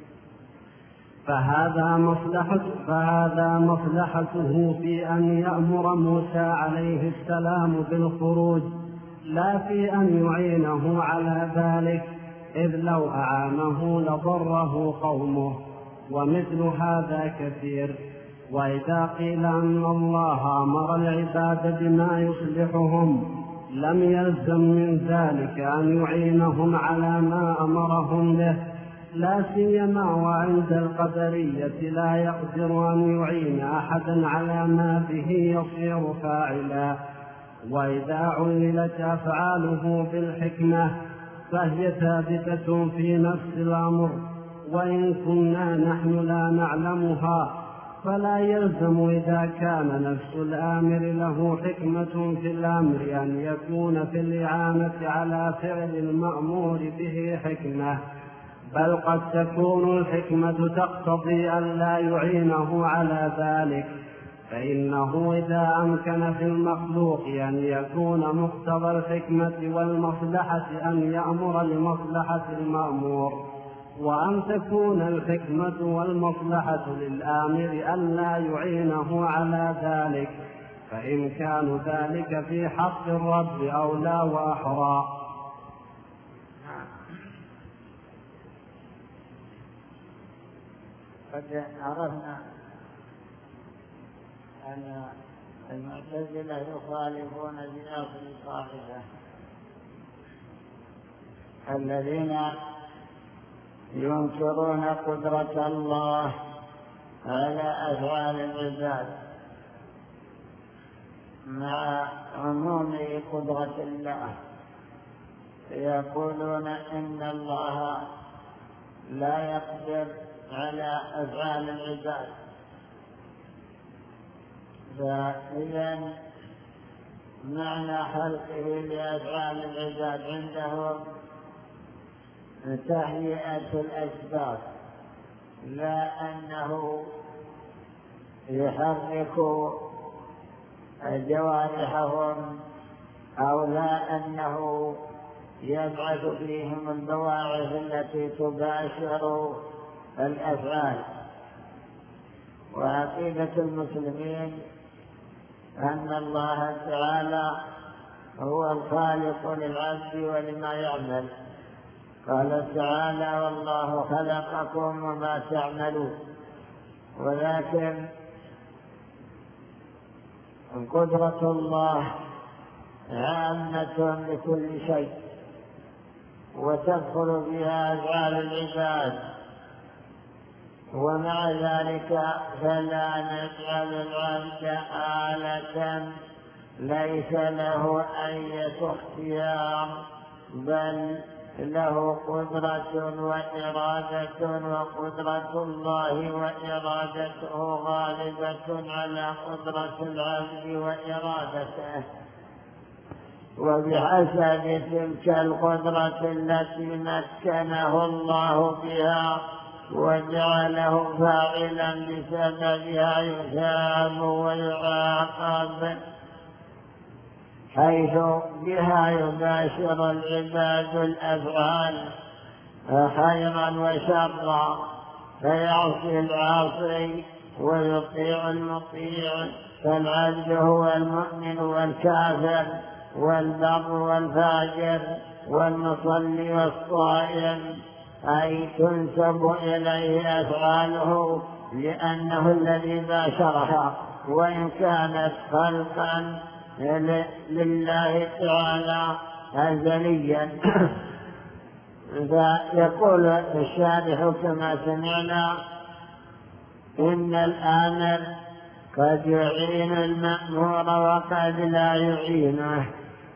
S1: فهذا مصلحة فهذا مصلحته في أن يأمر موسى عليه السلام بالخروج، لا في أن يعينه على ذلك، إذ لو أعانه لضره قومه، ومثل هذا كثير. وإذا قيل أن الله أمر العباد بما يصلحهم لم يلزم من ذلك أن يعينهم على ما أمرهم به، لا سيما وعند القدرية لا يقدر أن يعين أحدا على ما به يصير فاعلا. وإذا عللت أفعاله بالحكمة فهي ثابتة في نفس الأمر، وإن كنا نحن لا نعلمها فلا يلزم إذا كان نفس الآمر له حكمة في الأمر أن يكون في الإعانة على فعل المأمور به حكمة، بل قد تكون الحكمة تقتضي أن لا يعينه على ذلك، فإنه إذا أمكن في المخلوق أن يكون مقتضى الحكمة والمصلحة أن يأمر لمصلحة المأمور، وأن تكون الحكمة والمصلحة للآمر أن لا يعينه على ذلك، فإمكان ذلك في حق الرب أولى وأحرى.
S2: قد عرفنا أن المعتزلة يخالفون بأصل القاعدة، الذين ينكرون قدرة الله على أفعال العباد مع عموم قدرة الله، يقولون إن الله لا يقدر على أفعال العباد، فإذا معنى خلقه لأفعال العباد عندهم تهيئة الأسباب، لا أنه يحرك جوارحهم أو لا أنه يبعث فيهم البواعث التي تباشر الأفعال. وعقيدة المسلمين أن الله تعالى هو الخالق للعبد ولما يعمل، قال تعالى: والله خلقكم وما تعملون. ولكن قدرة الله عامة لكل شيء، وتدخل فيها أفعال العباد، ومع ذلك فلا نجعل العبد آلة ليس له أي اختيار، بل له قدرة وإرادة، وقدرة الله وإرادته غالبة على قدرة العبد وإرادته، وبحسب تلك القدرة التي مكنه الله بها وجعله فاعلا بسببها يثاب ويعاقب، حيث بها يباشر العباد الأفعال خيرا وشرا، فيعصي العاصي ويطيع المطيع، فالعبد هو المؤمن والكافر والبر والفاجر، والمصلي والصائم، أي تنسب إليه أفعاله لأنه الذي باشرها، وإن كانت خلقا لله تعالى أزليا. فيقول الشارح كما سمعنا: إن الآمر قد يعين المأمور وقد لا يعينه.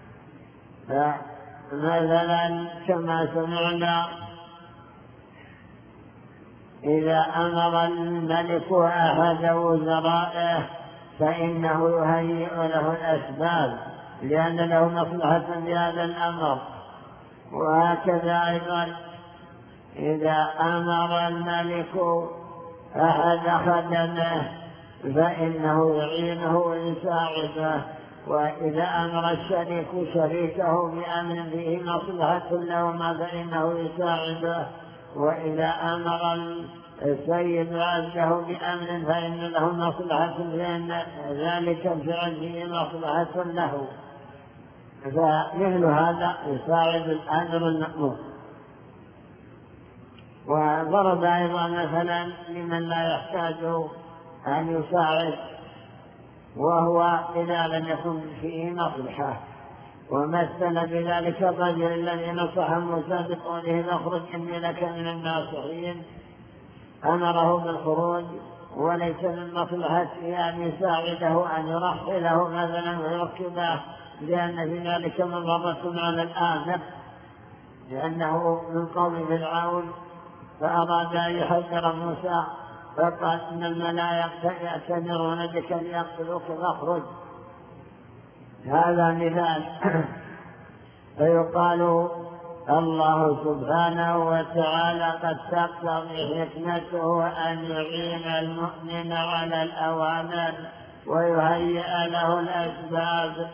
S2: فمثلا كما سمعنا إذا أمر الملك أحد وزرائه فإنه يهيئ له الأسباب لأن له مصلحة بهذا الأمر. وهكذا أيضا إذا أمر الملك أحد خدمه فإنه يعينه ويساعده، وإذا أمر الشريك شريكه بأمر فيه مصلحة لهما فإنه يساعده، وإذا أمر السيد عبده بأمر فإن له مصلحة فإن ذلك الفعل فيه مصلحة له. فمثل هذا يساعد الأمر المأمور. وضرب أيضا مثلا لمن لا يحتاج أن يساعد، وهو إذا لم يكن فيه مصلحة. ومثل بذلك الرجل الذي نصح موسى بقوله: فاخرج إني لك من الناصحين. أمره بالخروج وليس من مصلحته أن يساعده أن يرحله مثلا ويركبه، لأن في ذلك مضرة على الآمر، لأنه من قوم فرعون فأراد أن يحذر موسى فقال: إن الملائكة يأتمرون بك ليقتلوك فاخرج. هذا مثال. فيقال الله سبحانه وتعالى قد تقتضي حكمته أن يعين المؤمن على الأوامر ويهيئ له الأسباب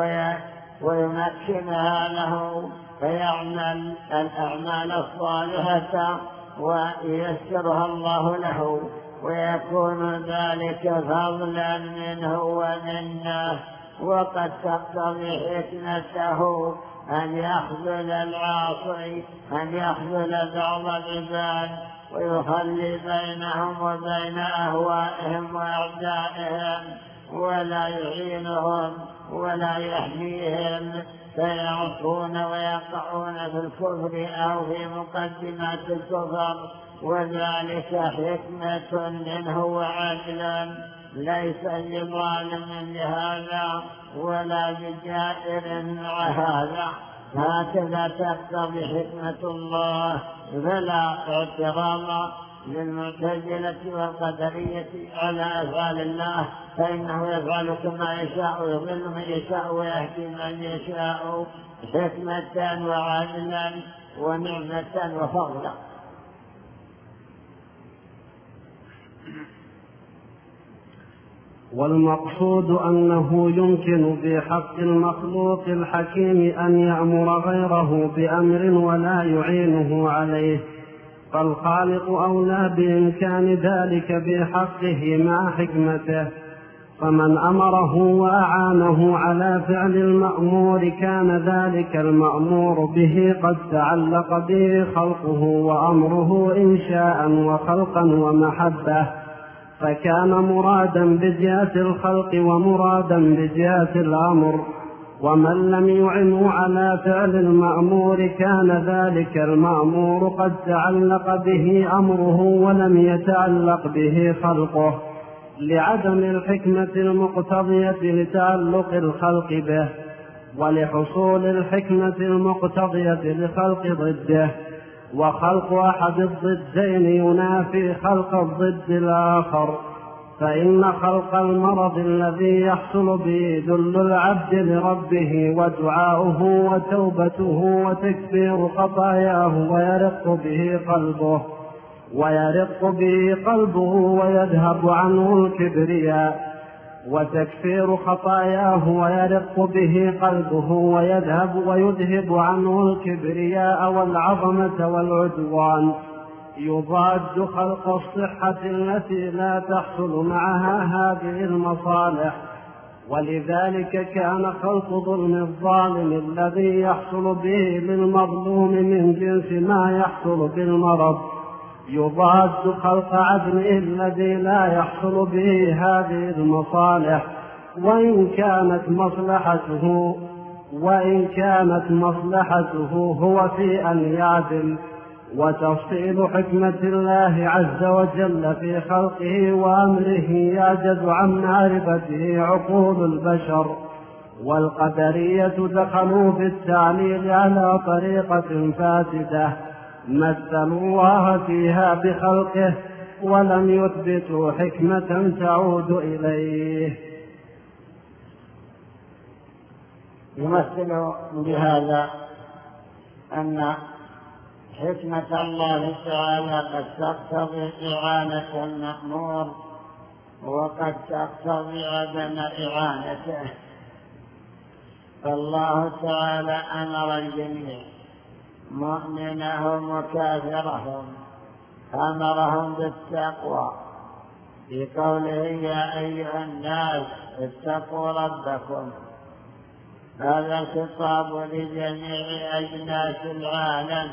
S2: ويمكنها له فيعمل الأعمال الصالحة وييسرها الله له، ويكون ذلك فضلا منه ومنه. وقد تقتضي حكمته أن يخذل العاصي، أن يخذل بعض العباد ويخلي بينهم وبين أهوائهم وأعدائهم، ولا يعينهم ولا يحميهم فيعصون ويقعون في الكفر أو في مقدمات الكفر، وذلك حكمة منه وعدل، ليس لظالم بهذا ولا بجائر مع هذا. هكذا تقتضي حكمة الله، فلا اعتراض للمعتزلة والقدرية على أفعال الله، فإنه يفعل كما يشاء، يضل من يشاء ويهدي من يشاء، حكمة وعدلا ونعمة وفضلا.
S1: والمقصود أنه يمكن في حق المخلوق الحكيم أن يأمر غيره بأمر ولا يعينه عليه، فالخالق أولى بإمكان ذلك بحقه مع حكمته. فمن أمره وأعانه على فعل المأمور كان ذلك المأمور به قد تعلق به خلقه وأمره إنشاء وخلقا ومحبة، فكان مرادا بجهة الخلق ومرادا بجهة الأمر. ومن لم يعنه على فعل المأمور كان ذلك المأمور قد تعلق به أمره ولم يتعلق به خلقه، لعدم الحكمة المقتضية لتعلق الخلق به، ولحصول الحكمة المقتضية لخلق ضده. وخلق أحد الضدين ينافي خلق الضد الآخر، فإن خلق المرض الذي يحصل به ذل العبد لربه ودعاؤه وتوبته وتكفير خطاياه ويرق به قلبه ويرق به قلبه ويذهب عنه الكبرياء وتكفير خطاياه ويرق به قلبه ويذهب ويذهب عنه الكبرياء والعظمة والعدوان، يضاد خلق الصحة التي لا تحصل معها هذه المصالح، ولذلك كان خلق ظلم الظالم الذي يحصل به للمظلوم من جنس ما يحصل بالمرض، يضاد خلق عدله الذي لا يحصل به هذه المصالح، وإن كانت مصلحته وإن كانت مصلحته هو في أن يعدل. وتفصيل حكمة الله عز وجل في خلقه وأمره يعجز عن معرفته عقول البشر، والقدرية دخلوا في التعليل على طريقة فاسدة مثلوا الله فيها بخلقه ولم يثبتوا حكمة تعود إليه.
S2: يمثل بهذا أن حكمة الله تعالى قد تقتضي إعانة المأمور وقد تقتضي عدم إعانته، فالله تعالى أمر الجميع مؤمنهم وكافرهم، أمرهم بالتقوى في قوله يا أيها الناس اتقوا ربكم. هذا الخطاب لجميع أجناس العالم،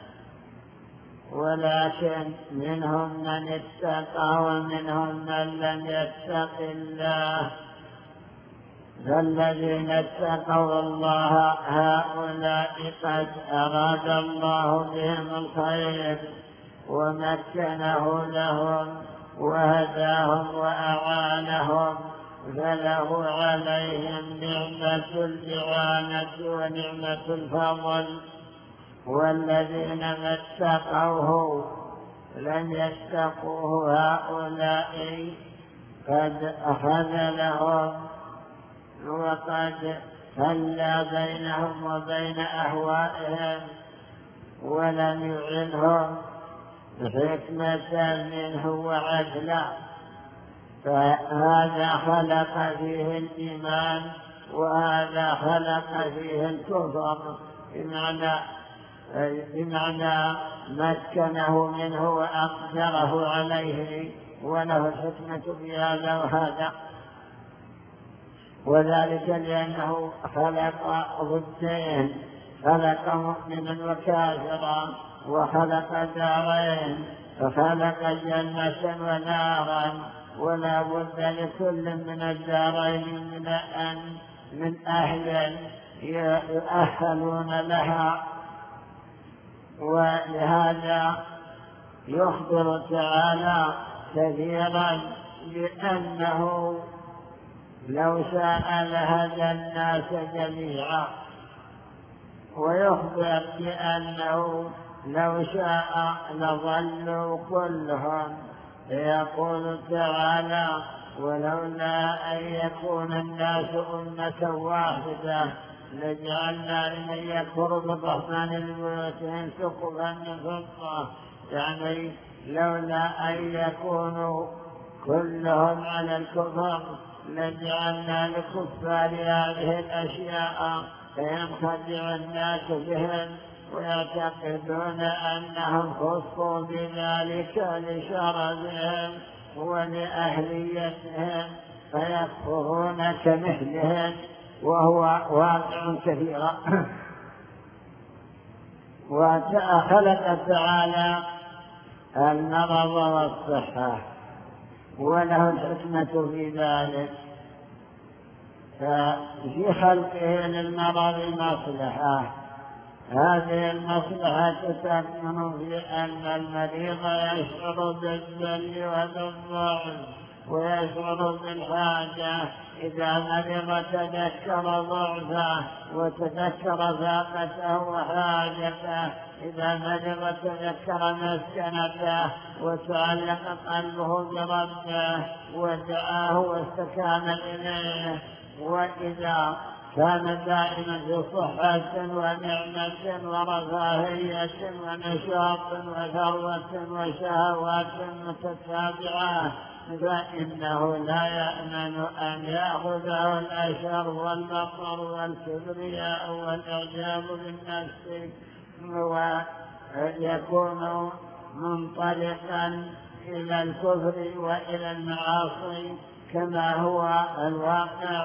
S2: ولكن منهم من اتقى ومنهم من لم يتق الله. فالذين اتقوا الله هؤلاء قد أراد الله بهم الخير ومكنه لهم وهداهم وأعانهم، فله عليهم نعمة الإعانة ونعمة الفضل. والذين ما اتقوه لم يتقوه هؤلاء قد أخذ لهم وقد خلى بينهم وبين أهوائهم ولم يعنهم حكمة منه وعدلا، فهذا خلق فيه الإيمان وهذا خلق فيه الكفر، بمعنى بمعنى مكنه منه وأقدره عليه وله الحكمة في هذا وهذا. وذلك لأنه خلق ضدين، خلق مؤمنا وكافرا وخلق دارين، فخلق جنة ونارا، ولا بد لكل من الدارين من أن من أهل يؤهلون لها. ولهذا يخبر تعالى كثيرا بأنه لو شاء لهدى الناس جميعا، ويخبر بأنه لو شاء لظلوا كلهم. يقول تعالى ولولا أن يكون الناس أمة واحدة لجعلنا لمن يكفر بالرحمن لبيوتهم سقفا من فضة، يعني لولا أن يكونوا كلهم على الكفر لجعلنا لكفار هذه الأشياء فينخدع الناس بهم ويعتقدون أنهم خصوا بذلك لشرفهم ولأهليتهم فيكفرون كمثلهم، وهو واقع كثيرا. وخلق تعالى المرض والصحة وله الحكمة في ذلك، ففي خلقه للمرض مصلحة. هذه المصلحة تكمن في أن المريض يشعر بالذل وبالضعف ويشعر بالحاجة. إذا مرض تذكر ضعفه وتذكر فاقته وحاجته، إذا مرض تذكر مسكنته وتعلق قلبه بربه ودعاه واستكان إليه. وإذا كان دائما في صحة ونعمة ورفاهية ونشاط وثروة وشهوات متتابعة فإنه لا يأمن أن يأخذه الأشر والبطر والكبرياء والإعجاب بالنفس ويكون منطلقا إلى الكفر وإلى المعاصي كما هو الواقع.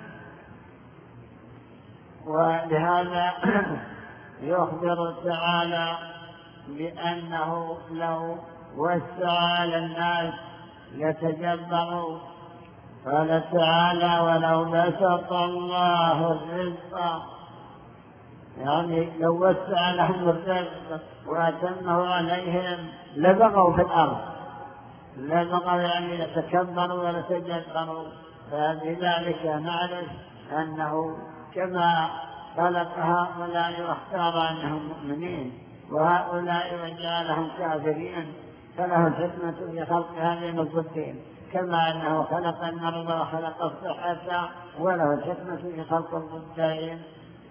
S2: ولهذا يخبر تعالى بأنه لو وسع على الناس يتجبروا. قال تعالى: ولو بسط الله الرزق، يعني لو وسع لهم الرزق وأتمه عليهم لبغوا في الأرض، لبغوا يعني يتكبروا ويتجبروا. فبذلك نعرف أنه كما خلق هؤلاء واختار أنهم مؤمنين وهؤلاء وجعلهم كافرين، فله الحكمة في خلق هذين الضدين، كما أنه خلق المرضى وخلق الصحة، وله الحكمة في خلق الضدين.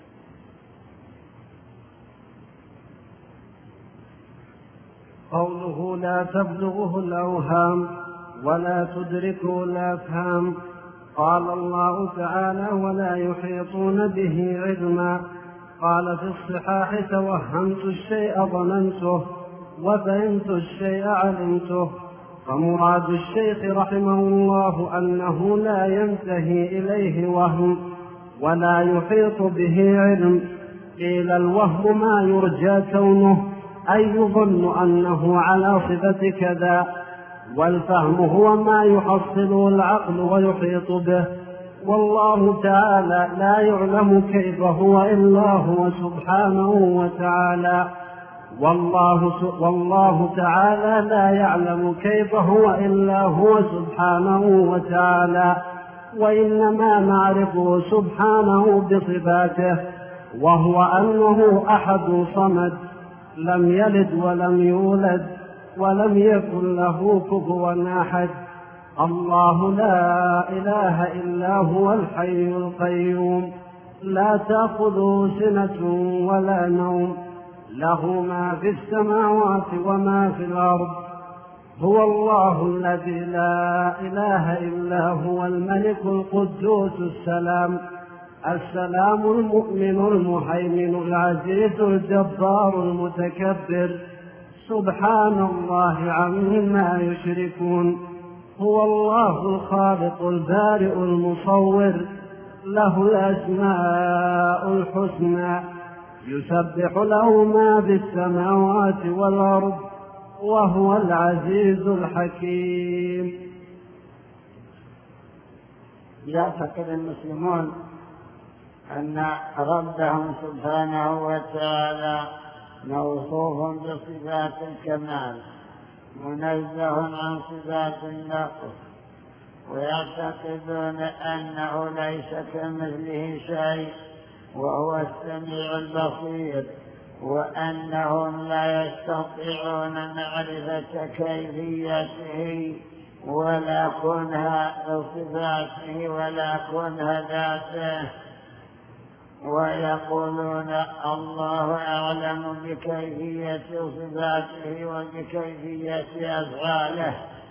S1: قوله: لا تبلغه الأوهام ولا تدركه الأفهام. قال الله تعالى: ولا يحيطون به علما. قال في الصحاح: توهمت الشيء ظننته وفهمت الشيء علمته. فمراد الشيخ رحمه الله أنه لا ينتهي إليه وهم ولا يحيط به علم. قيل: الوهم ما يرجى كونه، أي يظن أنه على صفة كذا، والفهم هو ما يحصله العقل ويحيط به. والله تعالى لا يعلم كيف هو إلا هو سبحانه وتعالى والله, والله تعالى لا يعلم كيف هو إلا هو سبحانه وتعالى وإنما نعرفه سبحانه بصفاته، وهو أنه أحد صمد، لم يلد ولم يولد ولم يكن له كفوا أحد. الله لا إله إلا هو الحي القيوم، لا تأخذه سنة ولا نوم، له ما في السماوات وما في الأرض. هو الله الذي لا إله إلا هو الملك القدوس السلام السلام المؤمن المهيمن العزيز الجبار المتكبر، سبحان الله عما يشركون. هو الله الخالق البارئ المصور، له الأسماء الحسنى، يسبح له ما في السماوات والأرض، وهو العزيز الحكيم.
S2: يعتقد المسلمون أن ربهم سبحانه وتعالى موصوف بصفات الكمال، منزه عن صفات النقص، ويعتقدون أنه ليس كمثله شيء وهو السميع البصير، وأنهم لا يستطيعون معرفة كيفيته ولا كنها صفاته ولا كنها ذاته، ويقولون الله أعلم بكيفية صفاته وبكيفية أفعاله،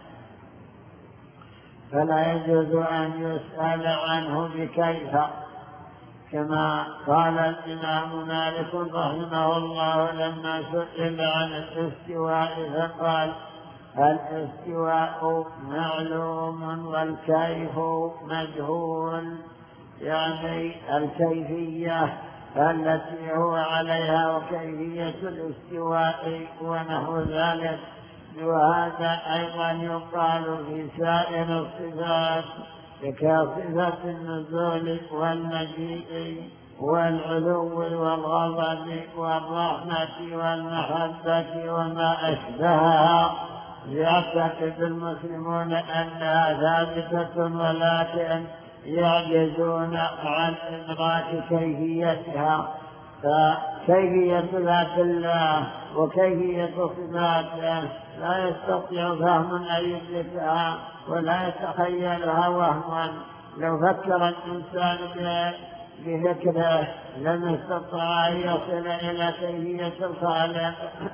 S2: فلا يجوز أن يسأل عنه بكيف، كما قال الإمام مالك رحمه الله لما سئل عن الاستواء فقال: الاستواء معلوم والكيف مجهول، يعني الكيفية التي هو عليها وكيفية الاستواء ونحو ذلك. وهذا أيضا يقال في سائر الصفات كصفة النزول والمجيء والعلو والغضب والرحمة والمحبة وما أشبهها. يعتقد المسلمون أنها ثابتة ولكن يعجزون عن إدراك كيفيتها، فكيفية ذات الله وكيفية صفاته لا يستطيع فهم أن يدركها ولا يتخيلها وهما. لو فكر الإنسان بفكره لم يستطع أن يصل إلى كيفية الخالق.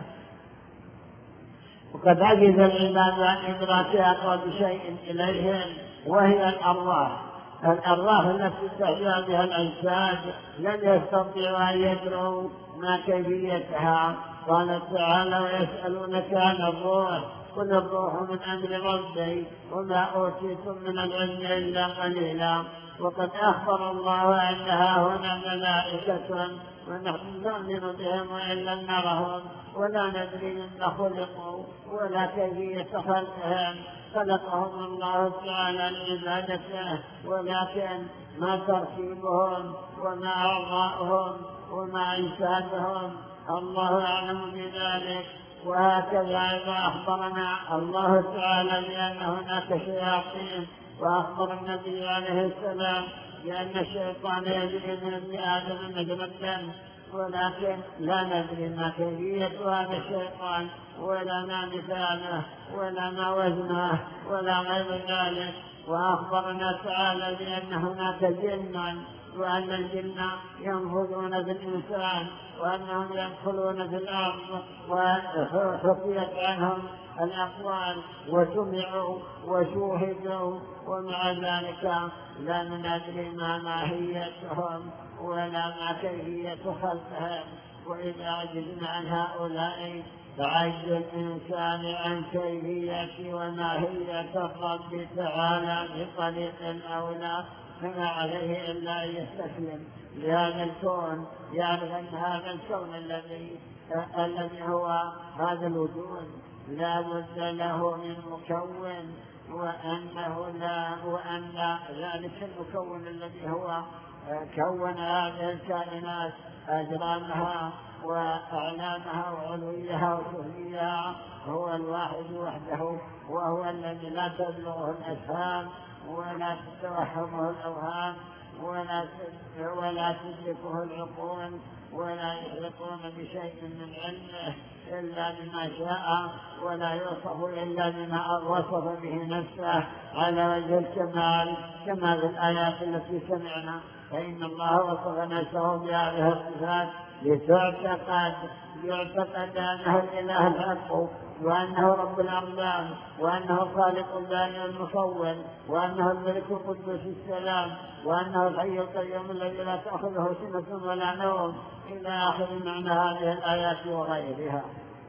S2: وقد عجز العباد عن إدراك أقرب شيء إليهم وهي الأرواح. الأرواح التي تحيا بها الأجساد لم يستطيعوا أن يدروا ما كيفيتها. قال تعالى: ويسألونك عن الروح قل الروح من أمر ربي وما أوتيتم من العلم إلا قليلا. وقد أخبر الله أنها هنا ملائكة ونحن نؤمن بهم وإن لم نرهم ولا ندري مما خلقوا ولا كيفية خلقهم. خلقهم الله تعالى لعبادته، ولكن ما ترتيبهم وما أعضاؤهم وما إنسانهم الله أعلم بذلك. وهكذا إذا أخبرنا الله تعالى بأن هناك شياطين، وأخبر النبي عليه السلام بأن الشيطان يجري من ابن آدم مجرى الدم، ولكن لا ندري ما كيفية هذا الشيطان ولا ما مثاله ولا ما وزنه ولا غير ذلك. وأخبرنا تعالى بأن هناك جنا، وأن الجن ينفذون في الإنسان، وأنهم يدخلون في الأرض، وحكيت عنهم الأقوال وسمعوا وشوهدوا، ومع ذلك لا ندري ما ماهيتهم ولا ما كيفية خلقهم. وإذا عجزنا عن هؤلاء فعجز الإنسان عن كيفية وماهية الرب تعالى بطريق أولى، فما عليه إلا أن يستسلم لهذا الكون، يعرف أن هذا الكون الذي الذي هو هذا الوجود لا بد له من مكون، وأنه لا وأن ذلك المكون الذي هو كون هذه الكائنات أجرامها وأعلامها وعلويها وسفليها هو الواحد وحده، وهو الذي لا تبلغه الأفهام ولا تتوهمه الأوهام ولا ولا تدركه العقول، ولا يحيطون بشيء من علمه إلا بما شاء، ولا يوصف إلا بما وصف به نفسه على وجه الكمال، كما في الآيات التي سمعنا. فإن الله وصف نفسه بهذه الصفات لتعتقد يعتقد أنه الإله الحق، وأنه رب الأرباب، وأنه خالق البارئ المصور، وأنه الملك القدوس السلام، وأنه الحي القيوم الذي لا تأخذه سنة ولا نوم، إلى آخر معنى هذه الآيات وغيرها.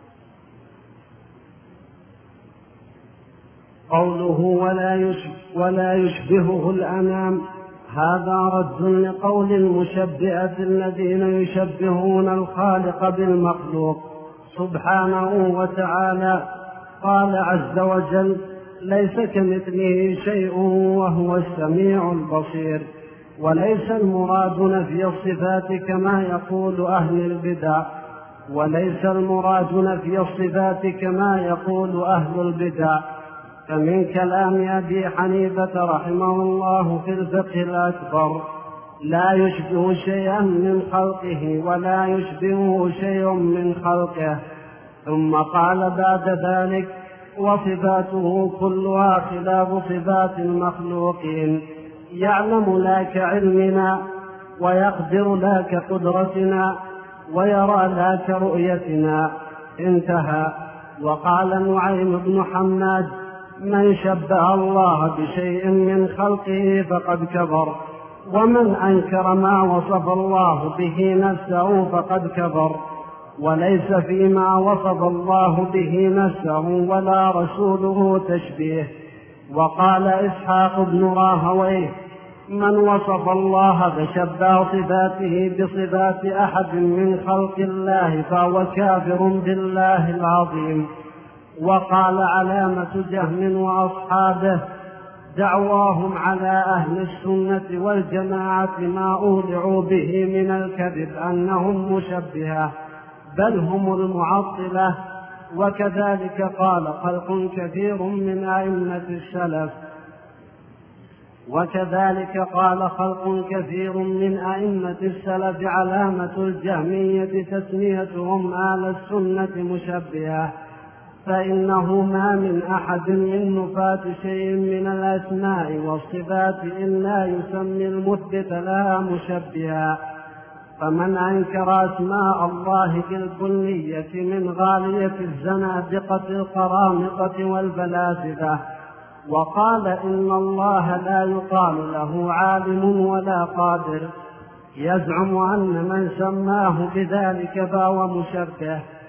S1: قوله ولا يشبه ولا يشبهه الأنام، هذا رد لقول المشبهة الذين يشبهون الخالق بالمخلوق سبحانه وتعالى. قال عز وجل: ليس كمثله شيء وهو السميع البصير. وليس المراد نفي الصفات كما يقول أهل البدع وليس المراد نفي الصفات كما يقول أهل البدع فمن كلام أبي حنيفة رحمه الله في الفقه الأكبر: لا يشبه شيئا من خلقه ولا يشبهه شيء من خلقه. ثم قال بعد ذلك: وصفاته كلها خلاف صفات المخلوقين، يعلم لا كعلمنا، ويقدر لا كقدرتنا، ويرى لا كرؤيتنا. انتهى. وقال نعيم بن حماد: من شبه الله بشيء من خلقه فقد كفر، ومن أنكر ما وصف الله به نفسه فقد كفر، وليس فيما وصف الله به نفسه ولا رسوله تشبيه. وقال إسحاق بن راهويه: من وصف الله فشبه صفاته بصفات أحد من خلق الله فهو كافر بالله العظيم. وقال علامة جهم وأصحابه: دعواهم على أهل السنة والجماعة ما أودعوا به من الكذب أنهم مشبهة، بل هم المعطلة. وكذلك قال خلق كثير من أئمة السلف وكذلك قال خلق كثير من أئمة السلف علامة الجهمية تسميتهم أهل السنة مشبهة، فإنه ما من أحد من نفاة شيء من الأسماء والصفات إلا يسمي المثبت لها مشبها. فمن أنكر أسماء الله بالكلية من غالية الزنادقة القرامطة والفلاسفة وقال إن الله لا يقال له عالم ولا قادر، يزعم أن من سماه بذلك فهو مشبه،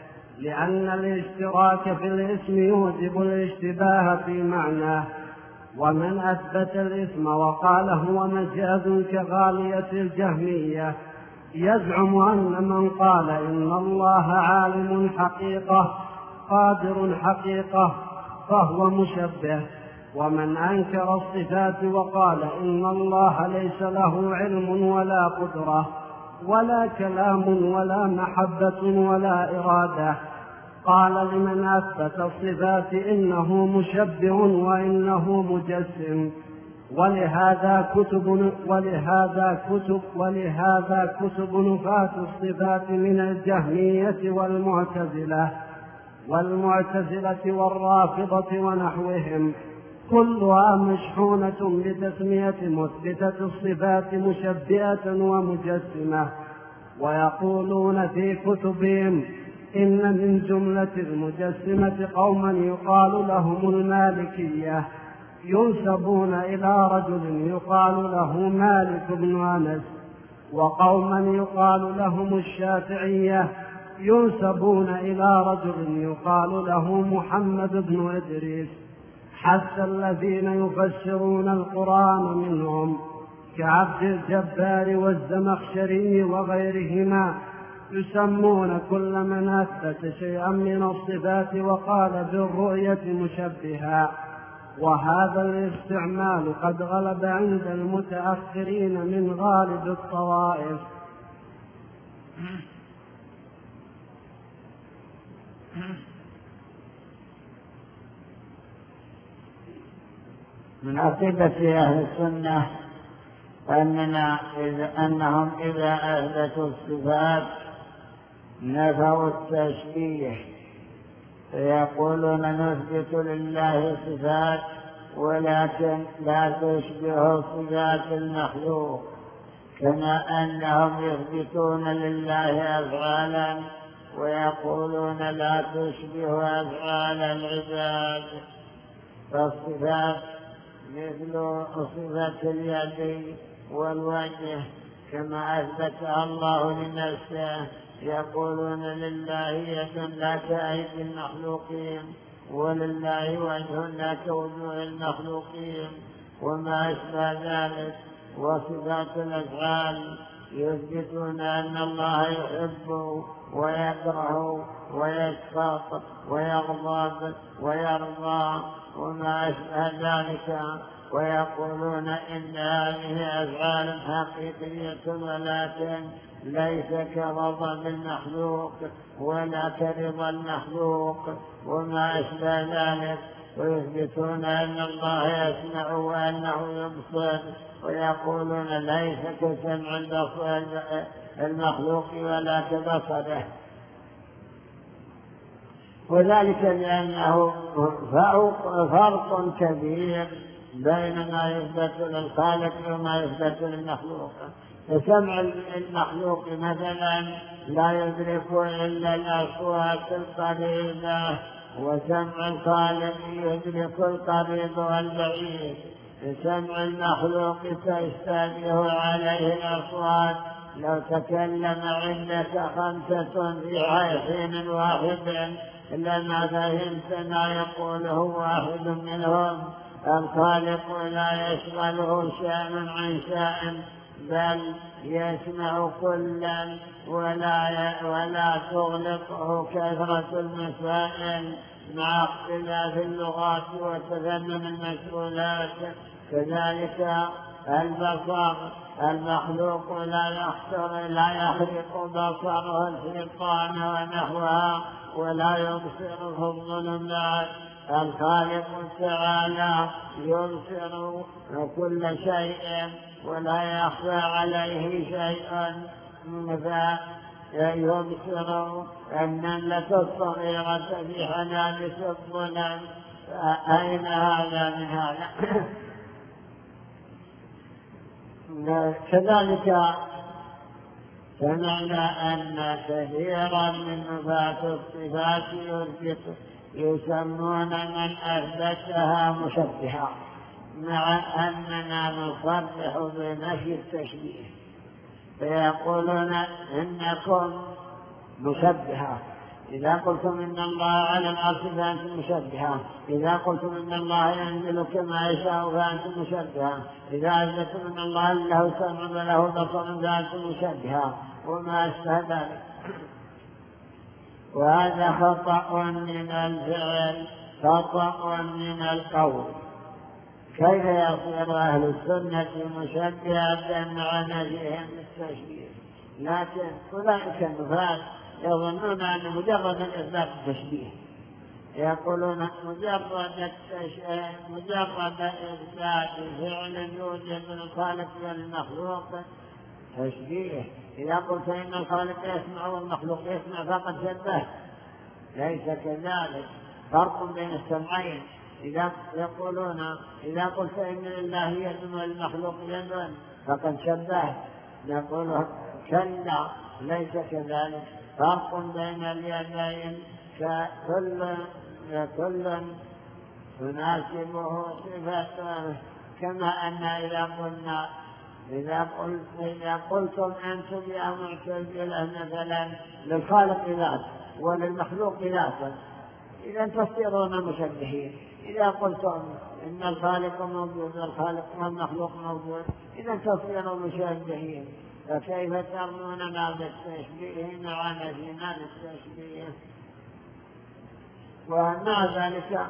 S1: لأن الاشتراك في الاسم يوجب الاشتباه في معناه. ومن أثبت الاسم وقال هو مجاز كغالية الجهمية يزعم أن من قال إن الله عالم حقيقة قادر حقيقة فهو مشبه. ومن أنكر الصفات وقال إن الله ليس له علم ولا قدرة ولا كلام ولا محبة ولا إرادة قال لمن أثبت الصفات إنه مشبه وإنه مجسم. ولهذا كتب ولهذا كتب ولهذا كتب نفاة الصفات من الجهمية والمعتزلة والمعتزلة والرافضة ونحوهم كلها مشحونة بتسمية مثبتة الصفات مشبهة ومجسمة. ويقولون في كتبهم إن من جملة المجسمة قوما يقال لهم المالكية ينسبون إلى رجل يقال له مالك بن أنس، وقوما يقال لهم الشافعية ينسبون إلى رجل يقال له محمد بن إدريس، حتى الذين يفسرون القرآن منهم كعبد الجبار والزمخشري وغيرهما يسمون كل من أثبت شيئا من الصفات وقال بالرؤية مشبها. وهذا الاستعمال قد غلب عند المتأخرين من غالب الطوائف.
S2: من عقيدة أهل السنة أننا إذا أنهم إذا أثبتوا الصفات نفوا التشبيه، فيقولون نثبت لله صفات ولكن لا تشبه صفات المخلوق، كما أنهم يثبتون لله أفعالا ويقولون لا تشبه أفعال العباد. فالصفات مثل صفة اليد والوجه كما أثبتها الله لنفسه، يقولون لله يد لا كأيدي المخلوقين ولله وجه لا كوجوه المخلوقين وما أشبه ذلك. وصفات الأفعال يثبتون أن الله يحب ويكره ويسخط ويغضب ويرضى وما أشبه ذلك، ويقولون إن هذه أفعال حقيقية ولكن ليس كغضب المخلوق ولا كرضا المخلوق وما أشبه ذلك. ويثبتون أن الله يسمع وأنه يبصر، ويقولون ليس كسمع المخلوق ولا كبصره، وذلك لأنه فرق كبير بين ما يثبت للخالق وما يثبت للمخلوق. فسمع المخلوق مثلا لا يدرك إلا الأصوات القريبة، وسمع الخالق يدرك القريب والبعيد. فسمع المخلوق تشتبه عليه الأصوات، لو تكلم عندك خمسة في حين واحد لما فهمت ما يقوله واحد منهم. الخالق لا يشغله شأن عن شأن، بل يسمع كلا ولا ولا تغلقه كثرة المسائل مع اختلاف اللغات وتفنن المسؤولات. كذلك البصر المخلوق لا يخطر لا يخرق بصره الشيطان ونحوها ولا يبصر في الظلمات. الخالق تعالى يبصر كل شيء ولا يخفى عليه شيء، فيبصر النملة الصغيرة في حنانس الظلم. أين هذا من هذا؟ كذلك سمعنا أن كثيرا من نفاة الصفات يسمون من أثبتها مشبهة، مع أننا نصرح بنفي التشبيه، فيقولون إنكم مشبهة إذا قلتم إن الله على العرش فأنتم مشبهة، إذا قلتم إن الله ينزل كما يشاء فأنتم مشبهة، إذا أثبتم إن الله له سمع وله بصر فأنتم مشبهة، وما أشبه ذلك. وهذا خطأ من الفعل، خطأ من القول. كيف يصير أهل السنة مشبهة مع نفيهم التشبيه؟ لكن أولئك النفاة يظنون أن مجرد الإثبات التشبيه، يقولون مجرد التشبيه مجرد إثبات فعل يوجد من الخالق والمخلوق تشبيه. إذا قلت إن الخالق يسمع والمخلوق يسمع فقد شبه، ليس كذلك، فرق بين السمعين. إذا يقولون إذا قلت إن لله يد والمخلوق يد فقد شبه، نقول كلا ليس كذلك، فرق بين اليدين، كل كل تناسبه صفته. كما أن إذا قلنا إذا قلت إذا قلتم أنتم يا معتزلة مثلا للخالق ذات وللمخلوق ذاتا، إذا تصيرون مشبهين. إذا قلتم إن الخالق موجود والخالق والمخلوق موجود، إذا تصيرون مشبهين. فكيف ترموننا بالتشبيه مع نفينا للتشبيه؟ ومع ذلك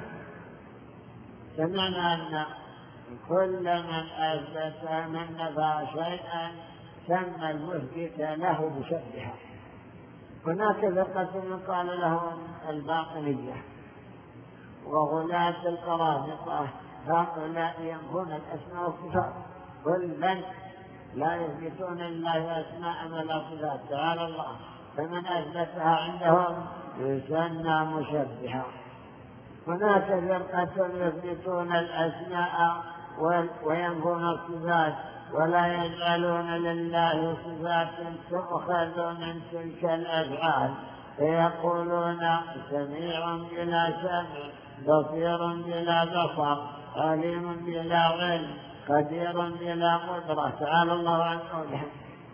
S2: سمعنا أن كل من أثبت من نفى شيئا سمى المثبت له مشبها. هناك فرقة قال لهم الباطنية وغلاة القرامطة، هؤلاء ينفون الأسماء والصفات، كل من لا يثبتون لله أسماء ولا صفات تعالى الله، فمن أثبتها عندهم يسمى مشبها. هناك فرقة يثبتون الأسماء وينفون الصفات ولا يجعلون لله صفات تؤخذ من تلك الأفعال، فيقولون سميع بلا سمع، بصير بلا بصر، عليم بلا علم، قدير بلا قدرة، تعالى الله عن قولهم.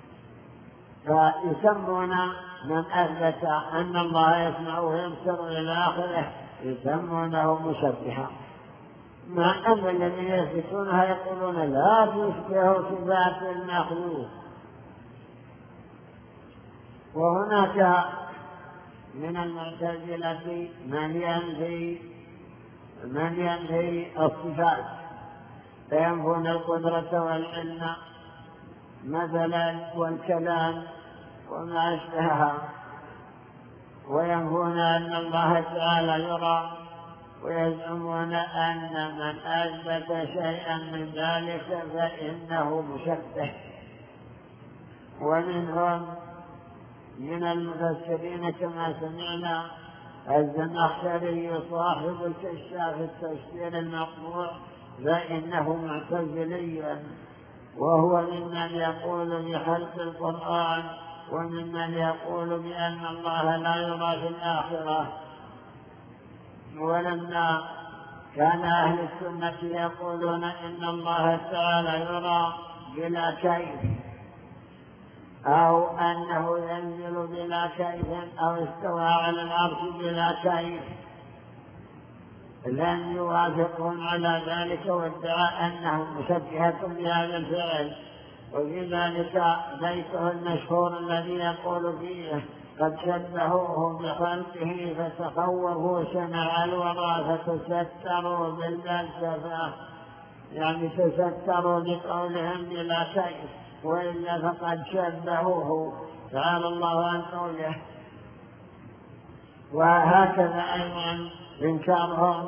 S2: فيسمون من أثبت أن الله يسمع ويبصر إلى آخره يسمونه مشبها، مع أن الذين يثبتونها يقولون لا تشبه صفات المخلوق. وهناك من المعتزلة من ينفي من ينفي الصفات، فينفون القدرة والعلم مثلا والكلام وما أشبهها، وينفون أن الله تعالى يرى، ويزعمون أن من أثبت شيئا من ذلك فإنه مشبه. ومنهم من المفسرين كما سمعنا الزمخشري صاحب الكشاف التفسير المقطوع، فإنه معتزلي، وهو ممن يقول بخلق القرآن، وممن يقول بأن الله لا يرى في الآخرة. ولما كان أهل السنة يقولون إن الله تعالى يرى بلا كيف، أو أنه ينزل بلا كيف، أو استوى على العرش بلا كيف، لم يوافقهم على ذلك، وادعى أنهم مشبهة بهذا الفعل. وفي ذلك بيته المشهور الذي يقول فيه قد شبهوه بخلقه فتخوفوا شمع الورى فتستروا بالفلسفة، يعني تستروا بقولهم بلا كيف، وإلا فقد شبهوه تعالى الله عن قوله. وهكذا أيضا إنكارهم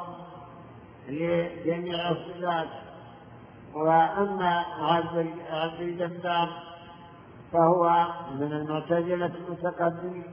S2: لجميع الصفات. وأما عبد الجبار فهو من المعتزلة المتقدمين،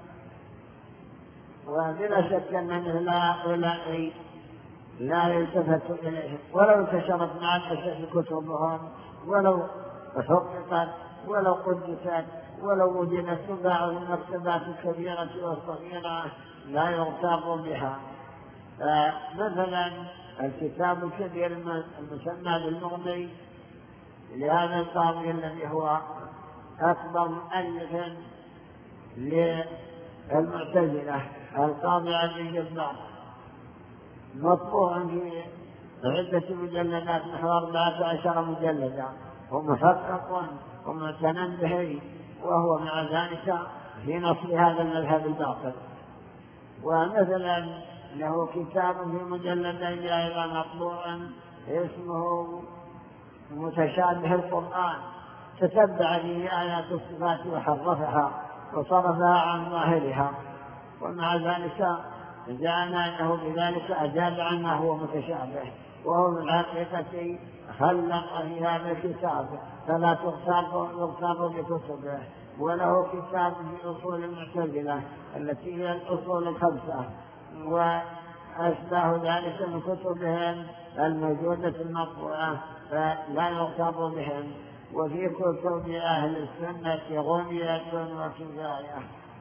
S2: وبلا شك أن مثل هؤلاء لا يلتفت إليهم، ولو انتشرت مع الأسف كتبهم، ولو حققت، ولو قدست، ولو وجدت تباع في المكتبات الكبيرة والصغيرة لا يغتر بها. مثلا الكتاب الكبير المسمى بالمغني لهذا القاضي الذي هو أكبر مؤلف المعتزلة القاضي عبد الجبار، مطبوع في عدة مجلدات نحو أربعة عشر مجلدا، ومحقق ومعتنى به، وهو مع ذلك في نصر هذا المذهب الباطل. ومثلا له كتاب في مجلدين أيضا مطبوع اسمه متشابه القرآن، تتبع به آيات الصفات وحرفها وصرفها عن ظاهرها، ومع ذلك جاءنا أنه بذلك أجاب عما هو متشابه، وهو في الحقيقة خلق في هذا الكتاب فلا تغتر بكتبه. وله كتاب في أصول المعتزلة التي هي الأصول الخمسة وأشباه ذلك من كتبهم الموجودة المطبوعة، فلا يغتر بهم. وفي كتب أهل السنة غنية وكفاية.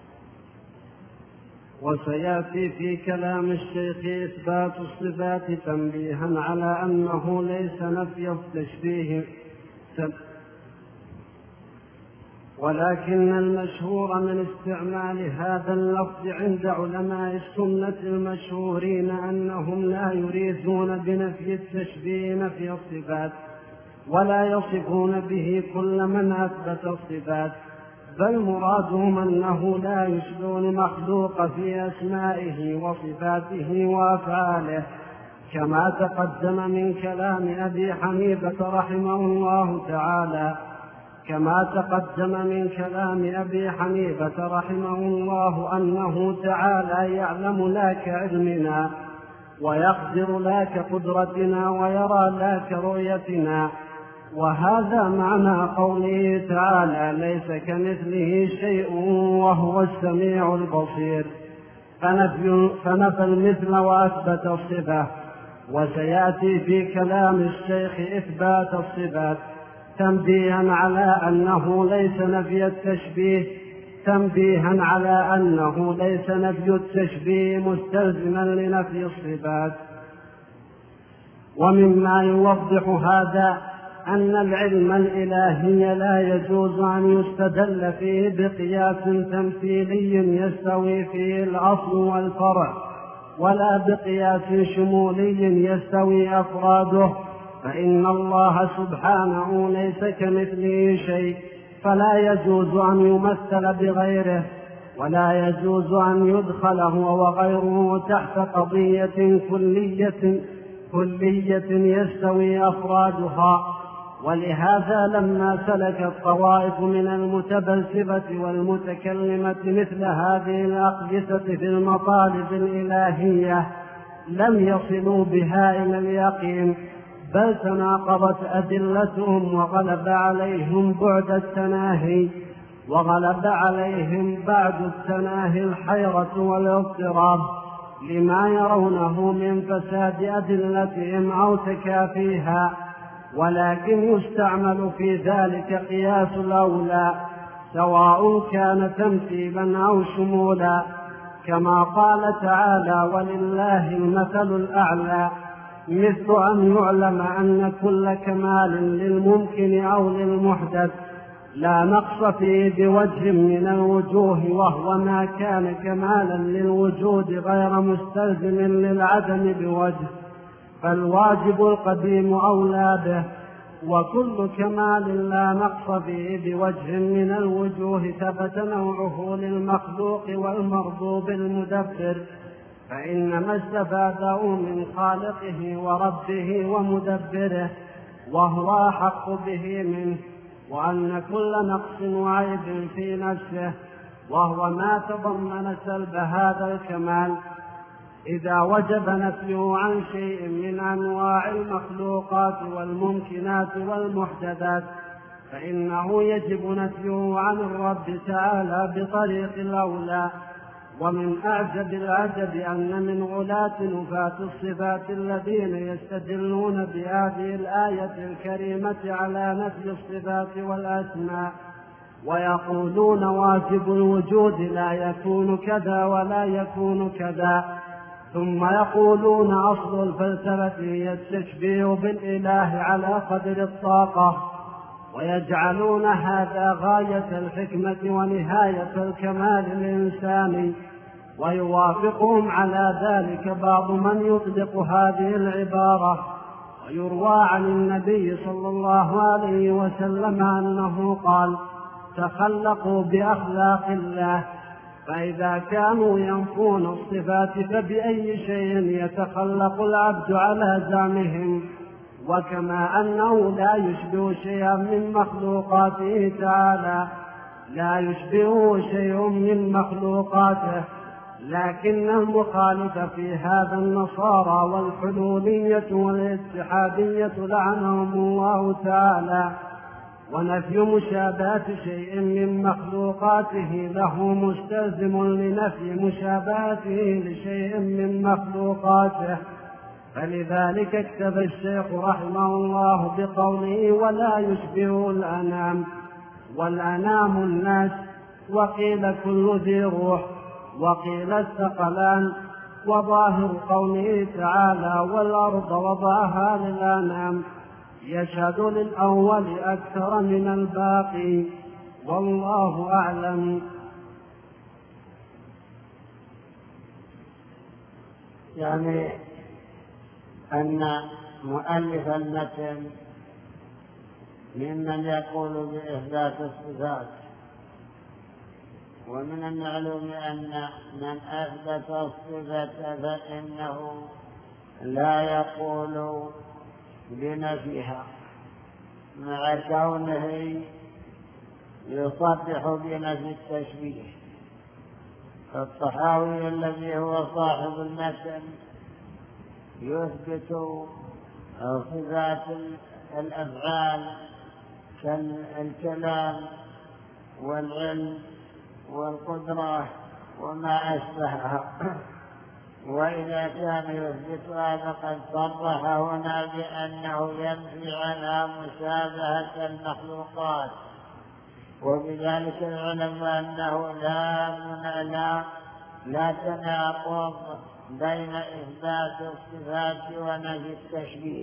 S1: وسيأتي في كلام الشيخ إثبات الصفات تنبيها على أنه ليس نفي التشبيه، ولكن المشهور من استعمال هذا اللفظ عند علماء السنة المشهورين أنهم لا يريدون بنفي التشبيه نفي الصفات، ولا يصفون به كل من أثبت الصفات، بل مرادهم أنه لا يشبه المخلوق في أسمائه وصفاته وأفعاله، كما تقدم من كلام أبي حنيفة رحمه الله تعالى كما تقدم من كلام أبي حنيفة رحمه الله أنه تعالى يعلم لا كعلمنا، ويقدر لا كقدرتنا، ويرى لا كرؤيتنا. وهذا معنى قوله تعالى ليس كمثله شيء وهو السميع البصير، فنفي, فنفى المثل وأثبت الصفة. وسيأتي في كلام الشيخ إثبات الصفات تنبيها على أنه ليس نفي التشبيه تنبيها على أنه ليس نفي التشبيه مستلزما لنفي الصفات. ومما يوضح هذا أن العلم الإلهي لا يجوز أن يستدل فيه بقياس تمثيلي يستوي فيه الأصل والفرع، ولا بقياس شمولي يستوي أفراده، فإن الله سبحانه ليس كمثله شيء، فلا يجوز أن يمثل بغيره، ولا يجوز أن يدخل هو وغيره تحت قضية كلية كلية يستوي أفرادها. ولهذا لما سلكت طوائف من المتفلسفة والمتكلمة مثل هذه الأقيسة في المطالب الإلهية لم يصلوا بها إلى اليقين، بل تناقضت أدلتهم وغلب عليهم بعد التناهي وغلب عليهم بعد التناهي الحيرة والاضطراب لما يرونه من فساد أدلتهم أو تكافيها. ولكن يستعمل في ذلك قياس الأولى سواء كان تمثيلا أو شمولا، كما قال تعالى ولله المثل الأعلى، مثل أن يعلم أن كل كمال للممكن أو للمحدث لا نقص فيه بوجه من الوجوه، وهو ما كان كمالا للوجود غير مستلزم للعدم بوجه، فالواجب القديم أولى به. وكل كمال لا نقص فيه بوجه من الوجوه ثبت نوعه للمخلوق والمربوب المدبر، فإنما استفاده من خالقه وربه ومدبره، وهو أحق به منه، وأن كل نقص وعيب في نفسه وهو ما تضمن سلب هذا الكمال إذا وجب نفيه عن شيء من أنواع المخلوقات والممكنات والمحدثات، فإنه يجب نفيه عن الرب تعالى بطريق الأولى. ومن أعجب العجب أن من غلاة نفاة الصفات الذين يستدلون بهذه الآية الكريمة على نفي الصفات والأسماء، ويقولون واجب الوجود لا يكون كذا ولا يكون كذا، ثم يقولون أصل الفلسفة هي التشبيه بالإله على قدر الطاقة، ويجعلون هذا غاية الحكمة ونهاية الكمال الإنساني، ويوافقهم على ذلك بعض من يطلق هذه العبارة. ويروى عن النبي صلى الله عليه وسلم أنه قال: تخلقوا بأخلاق الله، فإذا كانوا ينفون الصفات فبأي شيء يتخلق العبد على زعمهم؟ وكما أنه لا يشبه شيئا من مخلوقاته تعالى، لا يشبهه شيء من مخلوقاته، لكن المخالف في هذا النصارى والحلولية والاتحادية لعنهم الله تعالى. ونفي مشابهة شيء من مخلوقاته له مستلزم لنفي مشابهته لشيء من مخلوقاته، فلذلك اكتفى الشيخ رحمه الله بقوله: ولا يشبه الأنام، والأنام الناس، وقيل كل ذي روح، وقيل الثقلان. وظاهر قوله تعالى: والأرض وضعها للأنام، يشهد للأول أكثر من الباقي، والله أعلم.
S2: يعني أن مؤلف المتن ممن يقول بإثبات الصفات، ومن المعلوم أن من أثبت الصفة فإنه لا يقول بنفيها، مع كونه يصرح بنفي التشبيه. فالطحاوي الذي هو صاحب المتن يثبت صفات الأفعال كالكلام والعلم والقدرة وما أشبهها، وإذا كان يثبتها فقد صرح هنا بأنه ينفي عنها مشابهة المخلوقات. وبذلك العلم أنه لا لا لا تناقض بين إثبات الصفات ونفي التشبيه.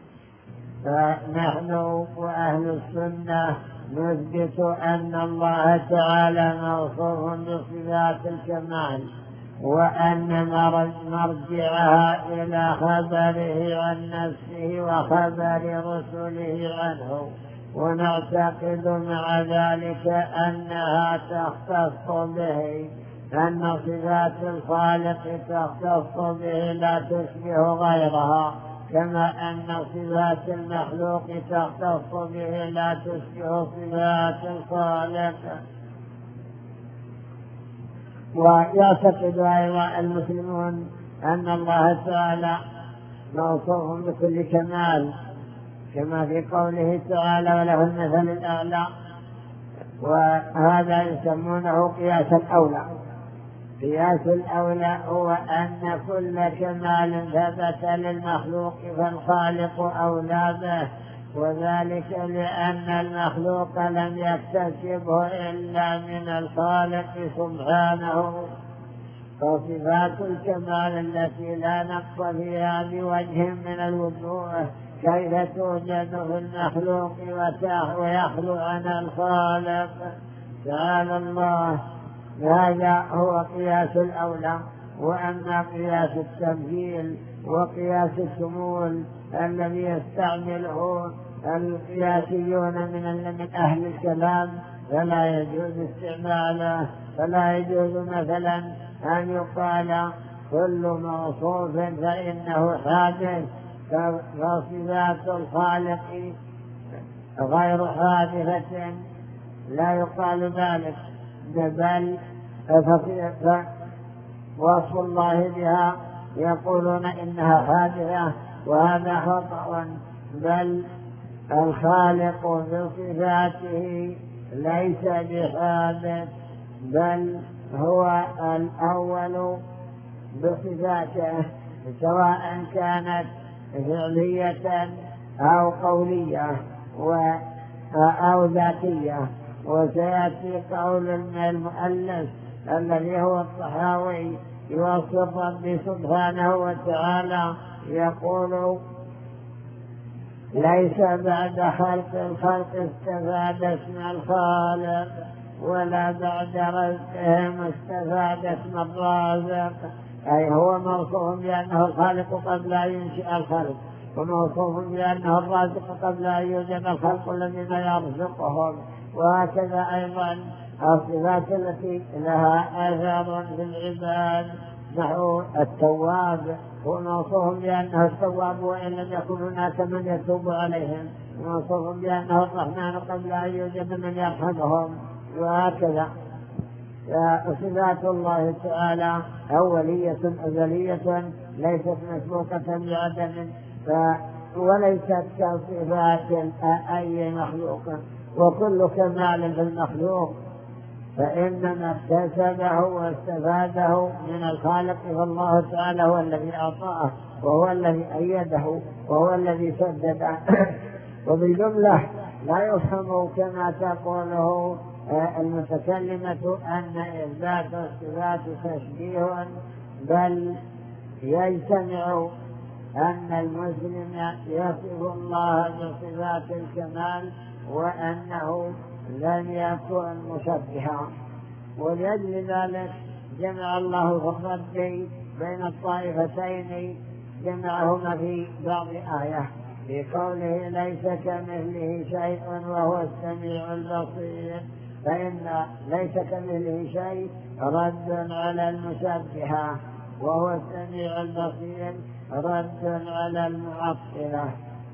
S2: فنحن وأهل السنة نثبت أن الله تعالى موصوف بصفات الكمال، وأن مرجعها إلى خبره عن نفسه وخبر رسله عنه، ونعتقد مع ذلك أنها تختص به، أن صفات الخالق تختص به لا تشبه غيرها، كما أن صفات المخلوق تختص به لا تشبه صفات الخالق. ويعتقد أيضا المسلمون أن الله تعالى موصوف بكل كمال، كما في قوله تعالى: وله المثل الأعلى. وهذا يسمونه قياس الأولى. قياس الأولى هو أن كل كمال ثبت للمخلوق فالخالق أولى به، وذلك لأن المخلوق لم يكتسبه إلا من الخالق سبحانه. فصفات الكمال التي لا نقص فيها بوجه من الوجوه كيف توجد في المخلوق ويخلو عن الخالق تعالى الله. هذا هو قياس الأولى. وأما قياس التمثيل وقياس الشمول الذي يستعمله القياسيون من أهل الكلام فلا يجوز استعماله. فلا يجوز مثلا أن يقال كل موصوف فإنه حادث، فصفات الخالق غير حادثة، لا يقال ذلك، بل وصف الله بها يقولون إنها حادثة، وهذا خطأ. بل الخالق بصفاته ليس بحادث، بل هو الأول بصفاته، سواء كانت فعلية أو قولية أو ذاتية. وسيأتي قول المؤلف الذي هو الطحاوي يوصف ربي سبحانه وتعالى، يقول: ليس بعد خلق الخلق استفاد اسم الخالق، ولا بعد رزقهم استفاد اسم الرازق، أي هو موصوف بأنه الخالق قبل أن ينشئ الخلق، وموصوف بأنه الرازق قبل أن يوجد الخلق الذين يرزقهم. وهكذا أيضا الصفات التي لها أثر في العباد، نحو التواب هو موصوف بأنه التواب وإن لم يكن هناك من يتوب عليهم، موصوف بأنه الرحمن قبل أن يوجد من يرحمهم. وهكذا صفات الله تعالى أولية أزلية ليست مسبوقة بعدم، وليست كصفات أي مخلوق. وكل كمال في المخلوق فإنما اكتسبه واستفاده من الخالق، فالله تعالى هو الذي أعطاه، وهو الذي أيده، وهو الذي سدده. وبالجملة لا يفهم كما تقوله المتكلمة أن إثبات الصفات تشبيه، بل يجتمع أن المسلم يصف الله بصفات الكمال وأنه لم يكن مشبها. ولأجل ذلك جمع الله في الرد بين الطائفتين، جمعهما في بعض آية في قوله ليس كمثله شيء وهو السميع البصير، فإن ليس كمثله شيء رد على المشبهة، وهو السميع البصير رد على المعطلة.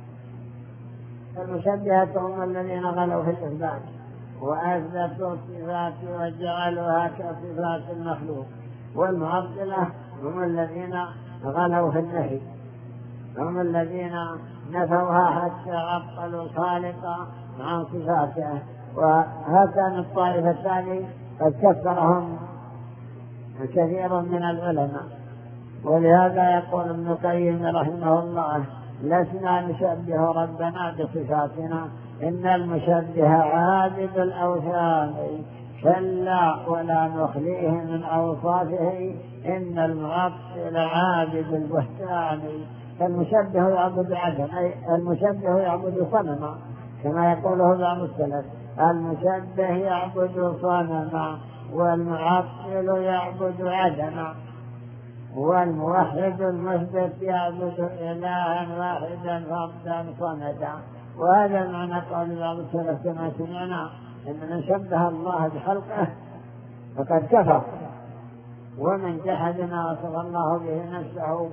S2: المشبهة هم الذين غلوا في الإثبات وأثبتوا الصفات وجعلوها كصفات المخلوق، والمعطلة هم الذين غلوا في النهي، هم الذين نفوها حتى عطلوا الخالق عن صفاته. وهكذا الطائفة الثانية قد كفرهم كثير من العلماء. ولهذا يقول ابن القيم رحمه الله لسنا نشبه ربنا بصفاتنا، إن المشبه عابد الأوثان، كلا ولا نخليه من أوصافه، إن المعطل عابد البهتان. فالمشبه يعبد عدم، أي المشبه يعبد صنما كما يقوله بعض السلف، المشبه يعبد صنما والمعطل يعبد عدما، والموحد المثبت يعبد إلها واحدا فردا صمدا. وهذا المعنى قول بعض السلف كما سمعنا إن من شبه الله بخلقه فقد كفر، ومن جحد ما وصف الله به نفسه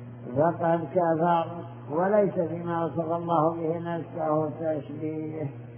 S2: فقد كفر، وليس فيما وصف الله به نفسه تشبيه.